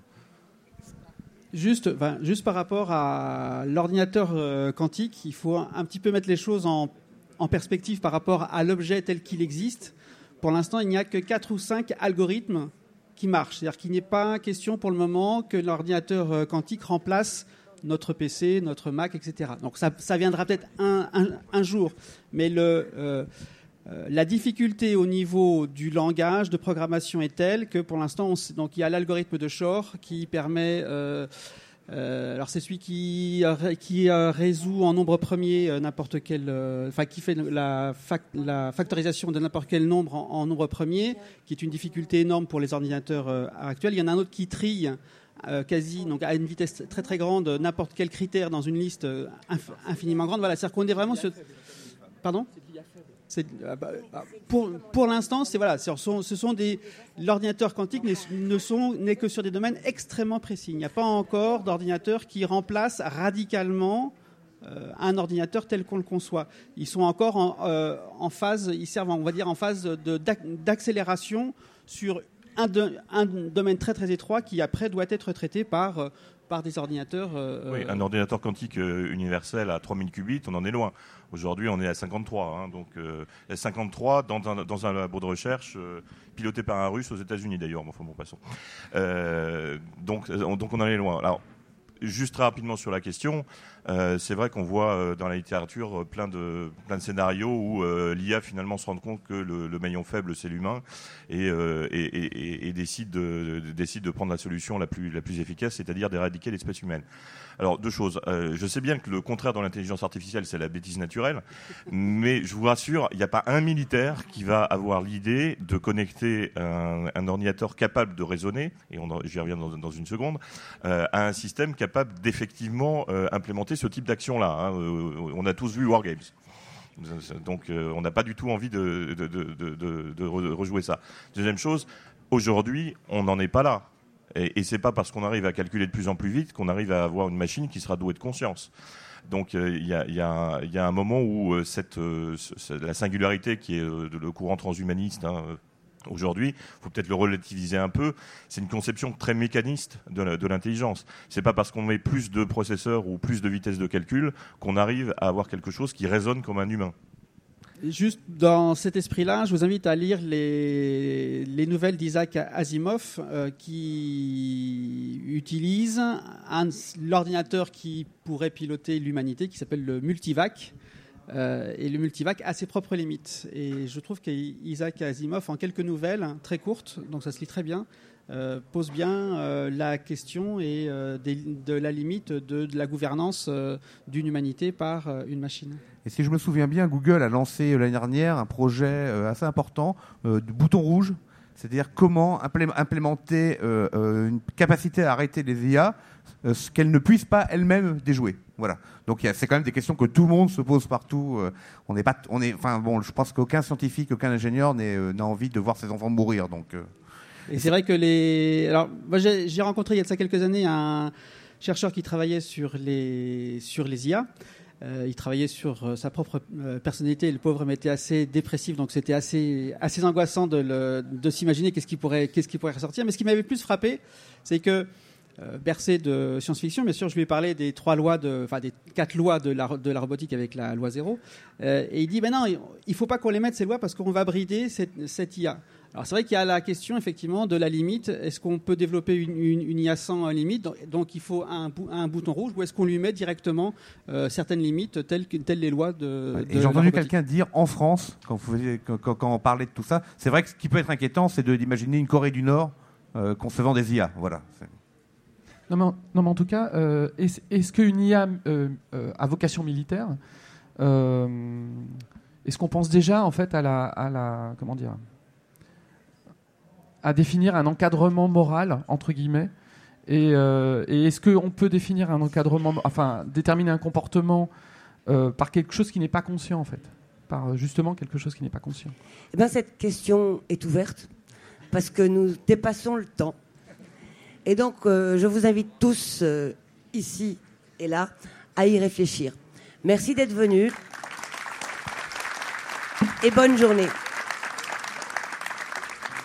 Juste, enfin, juste par rapport à l'ordinateur euh, quantique, il faut un, un petit peu mettre les choses en, en perspective par rapport à l'objet tel qu'il existe. Pour l'instant, il n'y a que quatre ou cinq algorithmes qui marchent. C'est-à-dire qu'il n'est pas question pour le moment que l'ordinateur quantique remplace notre P C, notre Mac, et cetera. Donc ça, ça viendra peut-être un, un, un jour. Mais le, euh, euh, la difficulté au niveau du langage de programmation est telle que pour l'instant, on sait, donc il y a l'algorithme de Shor qui permet... Euh, Euh, alors c'est celui qui, qui euh, résout en nombre premier euh, n'importe quel, enfin euh, qui fait la, fac, la factorisation de n'importe quel nombre en, en nombre premier, qui est une difficulté énorme pour les ordinateurs euh, actuels. Il y en a un autre qui trie euh, quasi, donc à une vitesse très très grande, n'importe quel critère dans une liste euh, inf, infiniment grande. Voilà, c'est-à-dire qu'on est vraiment sur. Pardon ? C'est, euh, bah, pour, pour l'instant, c'est, voilà, c'est, ce sont des, l'ordinateur quantique ne sont, n'est que sur des domaines extrêmement précis. Il n'y a pas encore d'ordinateur qui remplace radicalement euh, un ordinateur tel qu'on le conçoit. Ils sont encore en, euh, en phase, ils servent, on va dire, en phase de, d'accélération sur un, de, un domaine très très étroit qui après doit être traité par euh, par des ordinateurs. Euh, oui, un ordinateur quantique euh, universel à trois mille qubits, on en est loin. Aujourd'hui, on est à cinquante-trois. Hein, donc, euh, cinquante-trois dans un, dans un labo de recherche euh, piloté par un Russe aux États-Unis d'ailleurs. Enfin bon, passons. Euh, donc, donc, on en est loin. Alors, juste très rapidement sur la question, euh, c'est vrai qu'on voit euh, dans la littérature euh, plein de plein de scénarios où euh, l'I A finalement se rend compte que le, le maillon faible c'est l'humain et, euh, et, et, et décide de, de décide de prendre la solution la plus la plus efficace, c'est-à-dire d'éradiquer l'espèce humaine. Alors deux choses. Euh, je sais bien que le contraire dans l'intelligence artificielle c'est la bêtise naturelle, mais je vous rassure, il n'y a pas un militaire qui va avoir l'idée de connecter un, un ordinateur capable de raisonner, et on en, j'y reviens dans, dans une seconde, euh, à un système capable d'effectivement euh, implémenter ce type d'action-là. Hein. Euh, on a tous vu War Games. Donc euh, on n'a pas du tout envie de, de, de, de, de, de rejouer ça. Deuxième chose, aujourd'hui, on n'en est pas là. Et, et c'est pas parce qu'on arrive à calculer de plus en plus vite qu'on arrive à avoir une machine qui sera douée de conscience. Donc il euh, y, a, y, a, y a un moment où euh, cette, euh, la singularité qui est euh, le courant transhumaniste, hein, aujourd'hui, il faut peut-être le relativiser un peu, c'est une conception très mécaniste de, la, de l'intelligence. C'est pas parce qu'on met plus de processeurs ou plus de vitesse de calcul qu'on arrive à avoir quelque chose qui résonne comme un humain. Juste dans cet esprit-là, je vous invite à lire les, les nouvelles d'Isaac Asimov euh, qui utilisent un, l'ordinateur qui pourrait piloter l'humanité, qui s'appelle le multivac. Euh, et le multivac a ses propres limites. Et je trouve qu'Isaac Asimov, en quelques nouvelles, très courtes, donc ça se lit très bien, euh, pose bien euh, la question et, euh, des, de la limite de, de la gouvernance euh, d'une humanité par euh, une machine. Et si je me souviens bien, Google a lancé l'année dernière un projet euh, assez important euh, de bouton rouge, c'est-à-dire comment implé- implémenter euh, euh, une capacité à arrêter les I A, euh, ce qu'elles ne puissent pas elles-mêmes déjouer. Voilà. Donc y a, c'est quand même des questions que tout le monde se pose partout. Euh, on n'est pas, on est, enfin bon, je pense qu'aucun scientifique, aucun ingénieur n'est, euh, n'a envie de voir ses enfants mourir. Donc. Euh, Et c'est vrai que les, alors moi j'ai, j'ai rencontré il y a de ça quelques années un chercheur qui travaillait sur les sur les I A. Euh, il travaillait sur euh, sa propre euh, personnalité. Le pauvre était assez dépressif, donc c'était assez assez angoissant de, le, de s'imaginer qu'est-ce qui pourrait qu'est-ce qui pourrait ressortir. Mais ce qui m'avait plus frappé, c'est que euh, bercé de science-fiction, bien sûr, je lui ai parlé des trois lois, de, enfin des quatre lois de la de la robotique avec la loi zéro. Euh, et il dit ben non, il faut pas qu'on les mette ces lois parce qu'on va brider cette, cette I A. Alors c'est vrai qu'il y a la question effectivement de la limite. Est-ce qu'on peut développer une, une, une I A sans limite ? Donc, donc il faut un, un bouton rouge, ou est-ce qu'on lui met directement euh, certaines limites telles, telles les lois de, ouais, de et j'ai entendu quelqu'un dire en France, quand, vous faisiez, quand, quand on parlait de tout ça, c'est vrai que ce qui peut être inquiétant, c'est de, d'imaginer une Corée du Nord euh, concevant des I A. Voilà. C'est... Non, mais en, non mais en tout cas, euh, est-ce, est-ce qu'une I A euh, euh, à vocation militaire, euh, est-ce qu'on pense déjà en fait à la, à la comment dire, à définir un encadrement moral entre guillemets, et, euh, et est-ce qu'on peut définir un encadrement, enfin déterminer un comportement euh, par quelque chose qui n'est pas conscient en fait, par justement quelque chose qui n'est pas conscient. Eh bien, cette question est ouverte parce que nous dépassons le temps. Et donc, euh, je vous invite tous, euh, ici et là, à y réfléchir. Merci d'être venus et bonne journée.